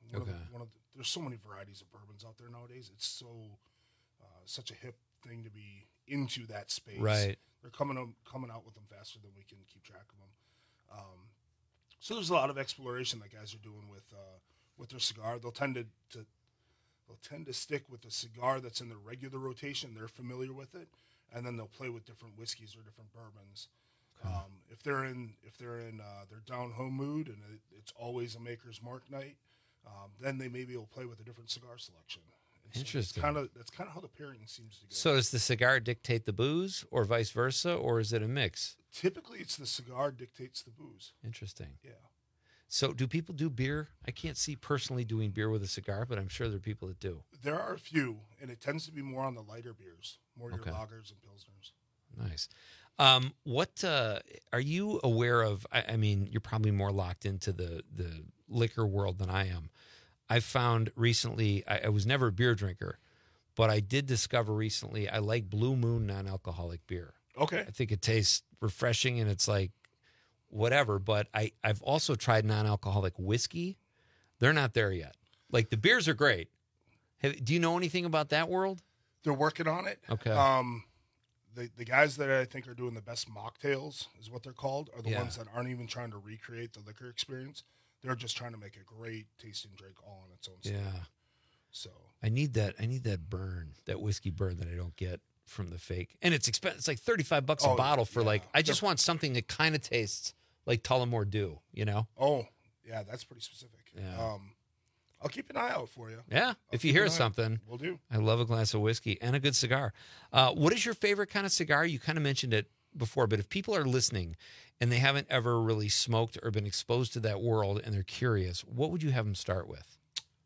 One Okay. Of the, one of the, there's so many varieties of bourbons out there nowadays. It's so uh, such a hip thing to be into that space. Right. They're coming up, coming out with them faster than we can keep track of them. Um, so there's a lot of exploration that guys are doing with uh, with their cigar. They'll tend to, to they'll tend to stick with the cigar that's in their regular rotation. They're familiar with it, and then they'll play with different whiskeys or different bourbons. Okay. Um, if they're in if they're in uh, their down home mood and it, it's always a Maker's Mark night, um, then they maybe will play with a different cigar selection. And Interesting. So kind of that's kind of how the pairing seems to go. So does the cigar dictate the booze, or vice versa, or is it a mix? Typically, it's the cigar dictates the booze. Interesting. Yeah. So do people do beer? I can't see personally doing beer with a cigar, but I'm sure there are people that do. There are a few, and it tends to be more on the lighter beers, more Okay. your lagers and pilsners. Nice. Um, what uh, are you aware of? I, I mean, you're probably more locked into the the liquor world than I am. I found recently, I, I was never a beer drinker, but I did discover recently I like Blue Moon non-alcoholic beer. Okay. I think it tastes refreshing and it's like whatever, but I, I've also tried non-alcoholic whiskey. They're not there yet. Like the beers are great. Have, do you know anything about that world? They're working on it. Okay. Um, the the guys that I think are doing the best mocktails is what they're called are the Yeah. ones that aren't even trying to recreate the liquor experience. They're just trying to make a great tasting drink all on its own. Yeah. stand. So I need that. I need that burn, that whiskey burn that I don't get from the fake. And it's expensive. It's like thirty-five bucks a Oh, bottle for yeah. like, I just want something that kind of tastes like Tullamore Dew, you know? Oh, yeah, that's pretty specific. Yeah. Um, I'll keep an eye out for you. Yeah. I'll If you keep hear an eye out. something, Will do. I love a glass of whiskey and a good cigar. Uh, what is your favorite kind of cigar? You kind of mentioned it before, but if people are listening and they haven't ever really smoked or been exposed to that world and they're curious, what would you have them start with?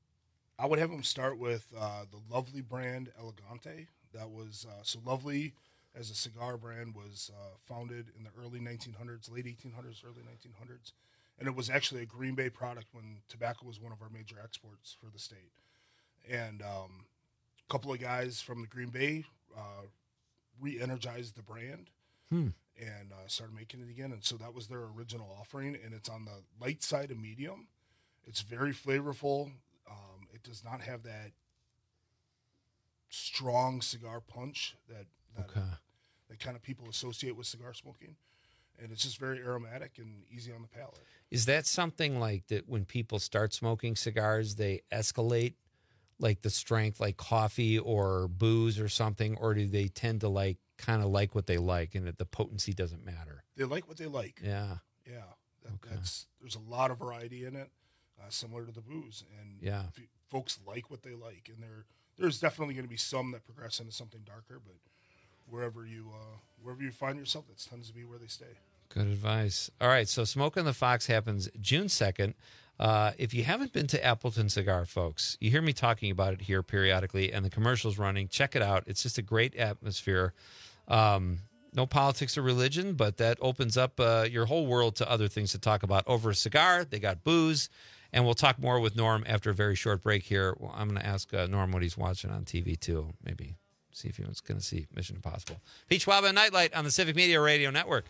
I would have them start with uh, the Lovely brand Elegante. That was uh, so Lovely as a cigar brand was uh, founded in the early nineteen hundreds, late eighteen hundreds, early nineteen hundreds, and it was actually a Green Bay product when tobacco was one of our major exports for the state. And um, a couple of guys from the Green Bay uh, re-energized the brand Hmm. and uh, started making it again. And so that was their original offering, and it's on the light side of medium. It's very flavorful. Um, it does not have that strong cigar punch that that, Okay. that kind of people associate with cigar smoking. And it's just very aromatic and easy on the palate. Is that something like that when people start smoking cigars, they escalate like the strength, like coffee or booze or something, or do they tend to like kind of like what they like and that the potency doesn't matter? They like what they like. Yeah. Yeah. That, that's There's a lot of variety in it, uh, similar to the booze. And Yeah. f- folks like what they like. And there, there's definitely going to be some that progress into something darker, but wherever you uh, wherever you find yourself, that tends to be where they stay. Good advice. All right, so Smoke on the Fox happens June second. Uh, if you haven't been to Appleton Cigar, folks, you hear me talking about it here periodically, and the commercial's running. Check it out. It's just a great atmosphere. Um, no politics or religion, but that opens up uh, your whole world to other things to talk about. Over a cigar, they got booze, and we'll talk more with Norm after a very short break here. Well, I'm going to ask uh, Norm what he's watching on T V, too. Maybe see if he was going to see Mission Impossible. Pete Schwab and Nightlight on the Civic Media Radio Network.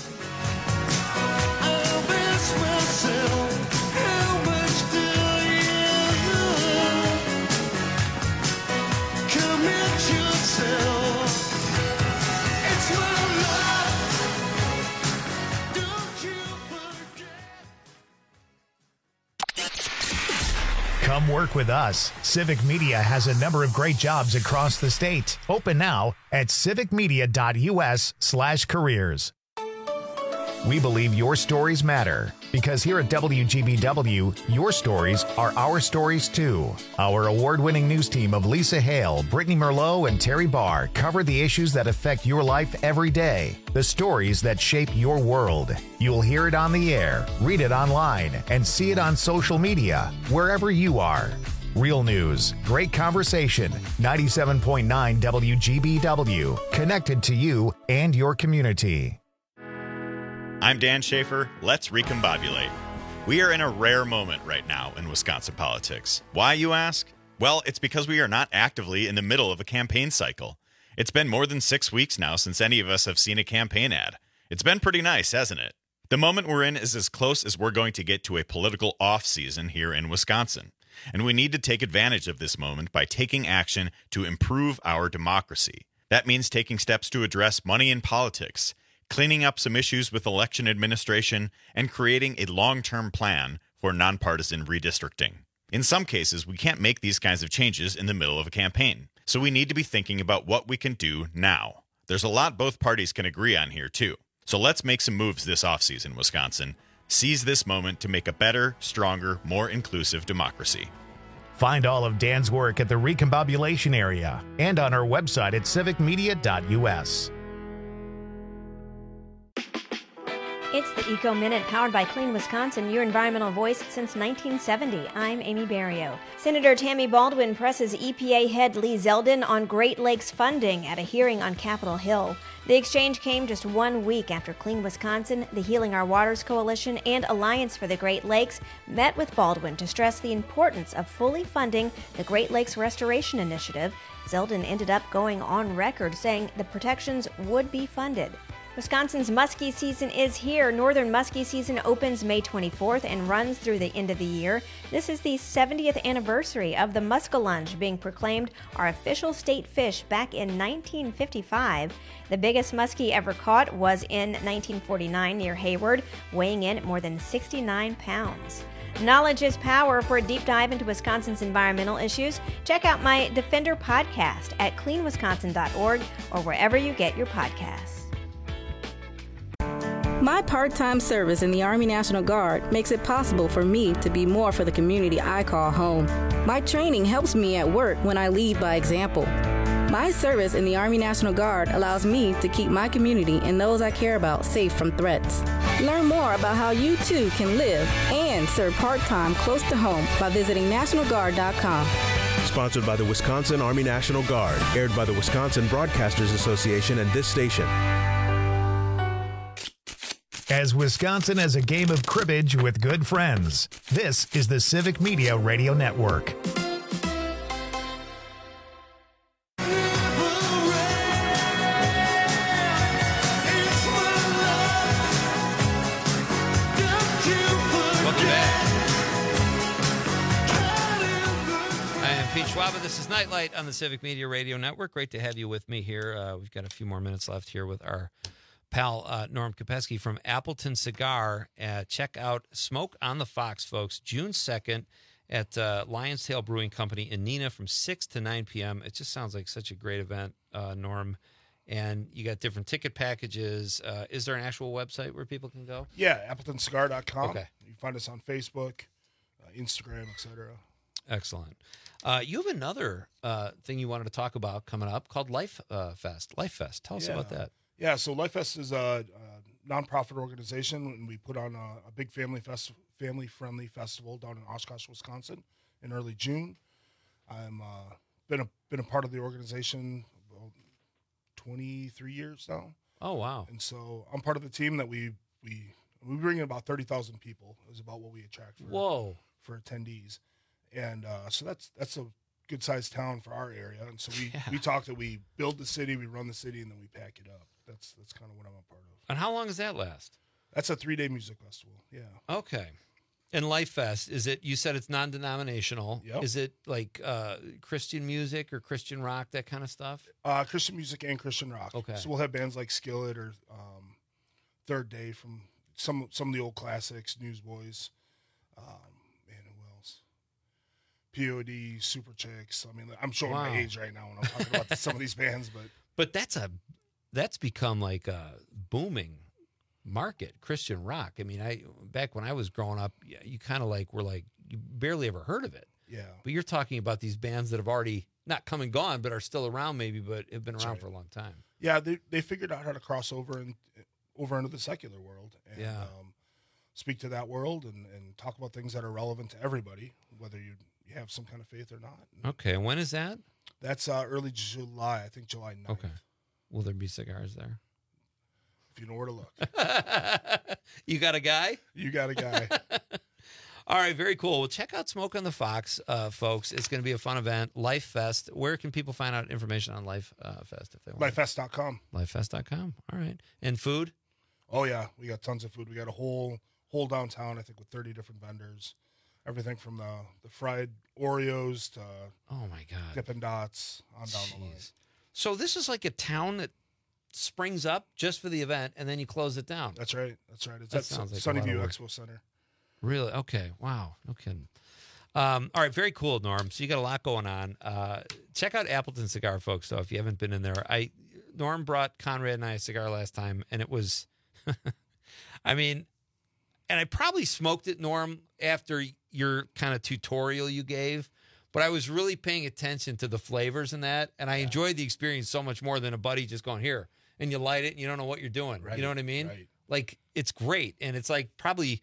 Come work with us. Civic Media has a number of great jobs across the state. Open now at civicmedia.us slash careers. We believe your stories matter because here at W G B W, your stories are our stories too. Our award-winning news team of Lisa Hale, Brittany Merlot, and Terry Barr cover the issues that affect your life every day, the stories that shape your world. You'll hear it on the air, read it online, and see it on social media, wherever you are. Real news, great conversation, ninety-seven point nine W G B W, connected to you and your community. I'm Dan Schaefer. Let's recombobulate. We are in a rare moment right now in Wisconsin politics. Why, you ask? Well, it's because we are not actively in the middle of a campaign cycle. It's been more than six weeks now since any of us have seen a campaign ad. It's been pretty nice, hasn't it? The moment we're in is as close as we're going to get to a political off-season here in Wisconsin. And we need to take advantage of this moment by taking action to improve our democracy. That means taking steps to address money in politics, cleaning up some issues with election administration, and creating a long-term plan for nonpartisan redistricting. In some cases, we can't make these kinds of changes in the middle of a campaign, so we need to be thinking about what we can do now. There's a lot both parties can agree on here, too. So let's make some moves this offseason, Wisconsin. Seize this moment to make a better, stronger, more inclusive democracy. Find all of Dan's work at the Recombobulation area and on our website at civic media dot U S. It's the Eco Minute, powered by Clean Wisconsin, your environmental voice since nineteen seventy. I'm Amy Barrio. Senator Tammy Baldwin presses E P A head Lee Zeldin on Great Lakes funding at a hearing on Capitol Hill. The exchange came just one week after Clean Wisconsin, the Healing Our Waters Coalition, and Alliance for the Great Lakes met with Baldwin to stress the importance of fully funding the Great Lakes Restoration Initiative. Zeldin ended up going on record saying the protections would be funded. Wisconsin's muskie season is here. Northern muskie season opens May twenty-fourth and runs through the end of the year. This is the seventieth anniversary of the muskellunge being proclaimed our official state fish back in nineteen fifty-five. The biggest muskie ever caught was in nineteen forty-nine near Hayward, weighing in at more than sixty-nine pounds. Knowledge is power. For a deep dive into Wisconsin's environmental issues, check out my Defender podcast at clean wisconsin dot org or wherever you get your podcasts. My part-time service in the Army National Guard makes it possible for me to be more for the community I call home. My training helps me at work when I lead by example. My service in the Army National Guard allows me to keep my community and those I care about safe from threats. Learn more about how you too can live and serve part-time close to home by visiting national guard dot com. Sponsored by the Wisconsin Army National Guard, aired by the Wisconsin Broadcasters Association and this station. As Wisconsin has a game of cribbage with good friends, this is the Civic Media Radio Network. Pete Schwaba, this is Nightlight on the Civic Media Radio Network. Great to have you with me here. Uh, we've got a few more minutes left here with our pal uh, Norm Kopecky from Appleton Cigar. Uh, check out Smoke on the Fox, folks, June second at uh, Lion's Tail Brewing Company in Neenah from six to nine p.m. It just sounds like such a great event, uh, Norm. And you got different ticket packages. Uh, is there an actual website where people can go? Yeah, appleton cigar dot com. Okay. You can find us on Facebook, uh, Instagram, et cetera. Excellent. Uh, you have another uh, thing you wanted to talk about coming up called Life uh, Fest. Life Fest. Tell us yeah. about that. Yeah, so Life Fest is a, a nonprofit organization, and we put on a, a big family fest, family-friendly festival down in Oshkosh, Wisconsin, in early June. I'm uh, been a been a part of the organization about twenty-three years now. Oh wow! And so I'm part of the team that we we we bring in about thirty thousand people. Is about what we attract. For, Whoa! For attendees. And uh, so that's that's a good-sized town for our area. And so we, yeah. we talk that we build the city, we run the city, and then we pack it up. That's that's kind of what I'm a part of. And how long does that last? That's a three-day music festival, yeah. Okay. And Life Fest, is it, you said it's non-denominational. Yep. Is it like uh, Christian music or Christian rock, that kind of stuff? Uh, Christian music and Christian rock. Okay. So we'll have bands like Skillet or um, Third Day from some, some of the old classics, Newsboys. Um, P O D, Super Chicks. I mean, I'm showing wow. my age right now when I'm talking about some of these bands, but but that's a that's become like a booming market, Christian rock. I mean, I back when I was growing up, you kind of like were like you barely ever heard of it. Yeah. But you're talking about these bands that have already not come and gone, but are still around maybe, but have been That's around right. for a long time. Yeah, they they figured out how to cross over and over into the secular world and yeah. um, speak to that world and, and talk about things that are relevant to everybody, whether you you have some kind of faith or not. Okay, and when is that? That's uh, early July, I think July ninth. Okay. Will there be cigars there? If you know where to look. You got a guy? You got a guy. All right, very cool. Well, check out Smoke on the Fox, uh, folks. It's going to be a fun event. Life Fest. Where can people find out information on Life uh, Fest if they want? life fest dot com. life fest dot com. All right. And food? Oh, yeah. We got tons of food. We got a whole whole downtown, I think, with thirty different vendors. everything from the, the fried Oreos to oh my god, Dippin' Dots on down the line. So this is like a town that springs up just for the event, and then you close it down. That's right. That's right. It's That at sounds like a Sunnyview lot of Expo Center. Really? Okay. Wow. No kidding. Um, all right. Very cool, Norm. So you got a lot going on. Uh, check out Appleton Cigar, folks, though, if you haven't been in there. I Norm brought Conrad and I a cigar last time, and it was, I mean, and I probably smoked it, Norm, after your kind of tutorial you gave, but I was really paying attention to the flavors in that, and I yeah. enjoyed the experience so much more than a buddy just going, here, and you light it, and you don't know what you're doing. Right. You know what I mean? Right. Like, it's great, and it's like probably...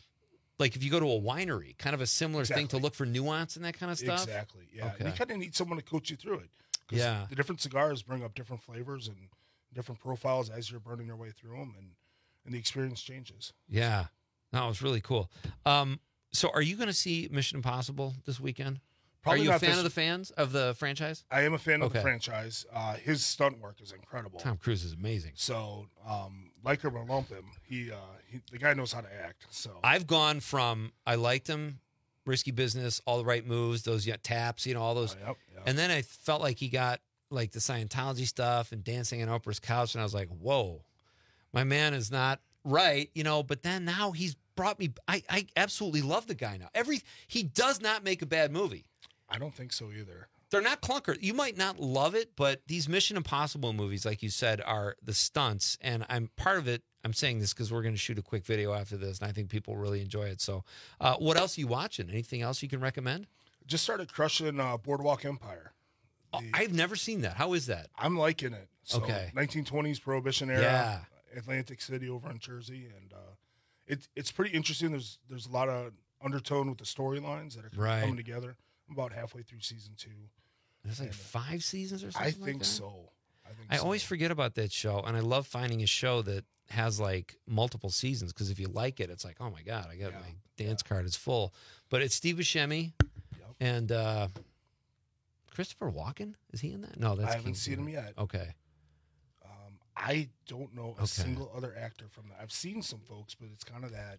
Like if you go to a winery, kind of a similar exactly. thing to look for nuance and that kind of stuff. Exactly. Yeah. Okay. You kind of need someone to coach you through it. Yeah. The different cigars bring up different flavors and different profiles as you're burning your way through them, and, and the experience changes. Yeah. No, it was really cool. Um, so are you going to see Mission Impossible this weekend? Probably are you a not fan this- of the fans of the franchise? I am a fan of Okay. the franchise. Uh, his stunt work is incredible. Tom Cruise is amazing. So, um, like him or lump him, he, uh, he the guy knows how to act. So I've gone from I liked him, Risky Business, All the Right Moves, those yeah, taps, you know, all those. Oh, yep, yep. And then I felt like he got like the Scientology stuff and dancing on Oprah's couch, and I was like, whoa, my man is not right, you know. But then now he's brought me. I, I absolutely love the guy now. Every he does not make a bad movie. I don't think so either. They're not clunker. You might not love it, but these Mission Impossible movies, like you said, are the stunts. And I'm part of it. I'm saying this because we're going to shoot a quick video after this, and I think people really enjoy it. So, uh, what else are you watching? Anything else you can recommend? Just started crushing uh, Boardwalk Empire. Oh, I've never seen that. How is that? I'm liking it. So, Okay. nineteen twenties Prohibition era. Yeah. Atlantic City over in Jersey, and uh, it, it's pretty interesting. There's there's a lot of undertone with the storylines that are Right. coming together. I'm about halfway through season two. There's like And, uh, five seasons or something I like think that? so. I think I so. always forget about that show, and I love finding a show that has like multiple seasons because if you like it, it's like, oh my god, I got my dance card is full. But it's Steve Buscemi and uh, Christopher Walken. Is he in that? No, that's I haven't King seen him Peter. yet. Okay, Um, I don't know a Okay. single other actor from that. I've seen some folks, but it's kind of that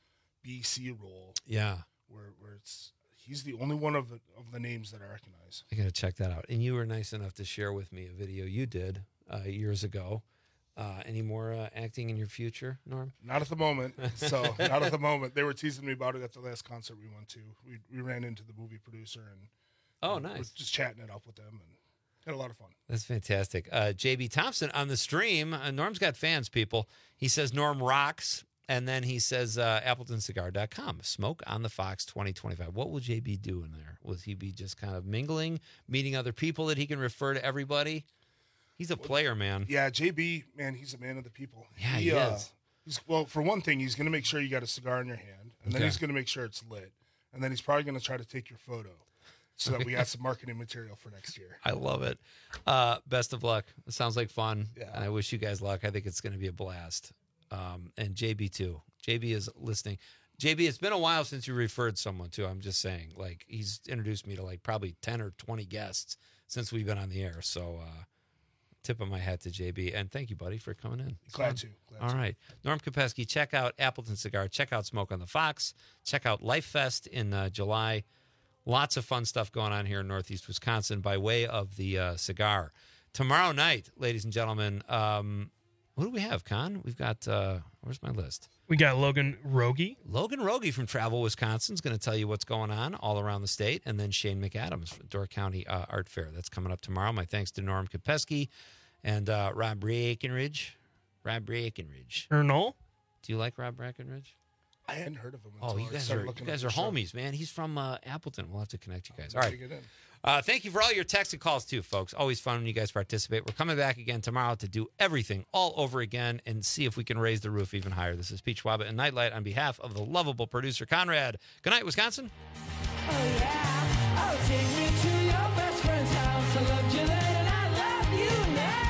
B C role. Yeah. Where where it's he's the only one of the of the names that I recognize. I got to check that out. And you were nice enough to share with me a video you did uh, years ago. Uh, any more uh, acting in your future, Norm? Not at the moment. So not at the moment. They were teasing me about it at the last concert we went to. We we ran into the movie producer and Oh, and nice. was just chatting it up with them and had a lot of fun. That's fantastic. Uh, J B Thompson on the stream. Uh, Norm's got fans, people. He says Norm rocks, and then he says uh, Appleton Cigar dot com. Smoke on the Fox twenty twenty-five. What will J B do in there? Will he be just kind of mingling, meeting other people that he can refer to everybody? He's a player, man. Yeah, J B, man, he's a man of the people. Yeah, he uh, is. He's, well, for one thing, he's going to make sure you got a cigar in your hand, and then Okay. he's going to make sure it's lit, and then he's probably going to try to take your photo so that we got some marketing material for next year. I love it. Uh, best of luck. It sounds like fun. Yeah. And I wish you guys luck. I think it's going to be a blast. Um, and J B too. J B is listening. J B, it's been a while since you referred someone to. I'm just saying, like, he's introduced me to like probably ten or twenty guests since we've been on the air. So, uh, tip of my hat to J B. And thank you, buddy, for coming in. It's Glad fun. to. Glad All to. right. Norm Kopeski, check out Appleton Cigar. Check out Smoke on the Fox. Check out Life Fest in uh, July. Lots of fun stuff going on here in Northeast Wisconsin by way of the uh, cigar. Tomorrow night, ladies and gentlemen, um, what do we have, Con? We've got, uh, where's my list? We got Logan Rogie. Logan Rogie from Travel, Wisconsin is going to tell you what's going on all around the state. And then Shane McAdams from Door County uh, Art Fair. That's coming up tomorrow. My thanks to Norm Kopeski and uh, Rob Breckenridge. Rob Breckenridge. Ernol. Do you like Rob Breckenridge? I hadn't heard of him. Oh, until you I guys started are looking you up guys the are show. homies, man. He's from uh, Appleton. We'll have to connect you guys. I'll All right. take it in. Uh, thank you for all your texts and calls too, folks. Always fun when you guys participate. We're coming back again tomorrow to do everything all over again and see if we can raise the roof even higher. This is Pete Schwaba and Nightlight on behalf of the lovable producer Conrad. Good night, Wisconsin. Oh yeah, oh take me to your best friend's house. I loved you then and I love you now.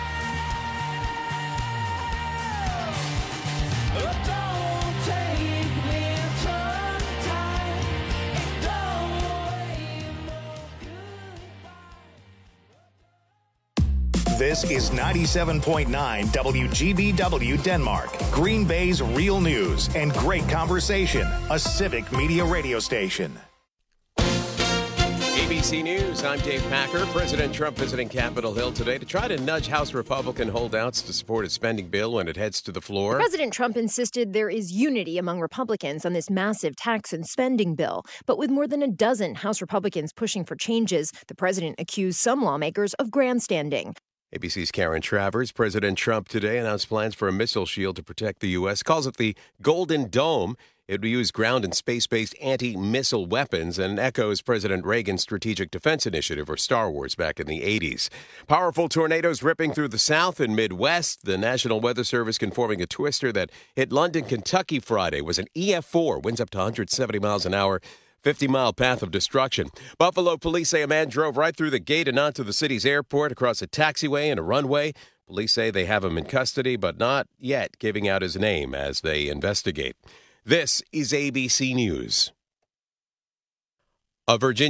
Oh, don't take me sometime. It don't ain't no This is ninety-seven point nine W G B W Denmark, Green Bay's real news and great conversation, a Civic Media radio station. A B C News, I'm Dave Packer. President Trump visiting Capitol Hill today to try to nudge House Republican holdouts to support his spending bill when it heads to the floor. President Trump insisted there is unity among Republicans on this massive tax and spending bill. But with more than a dozen House Republicans pushing for changes, the president accused some lawmakers of grandstanding. A B C's Karen Travers. President Trump today announced plans for a missile shield to protect the U S, calls it the Golden Dome. It would use ground and space-based anti-missile weapons and echoes President Reagan's Strategic Defense Initiative, or Star Wars, back in the eighties. Powerful tornadoes ripping through the South and Midwest. The National Weather Service confirming a twister that hit London, Kentucky Friday was an E F four, winds up to one hundred seventy miles an hour, fifty-mile path of destruction. Buffalo police say a man drove right through the gate and onto the city's airport, across a taxiway and a runway. Police say they have him in custody, but not yet giving out his name as they investigate. This is A B C News. A Virginia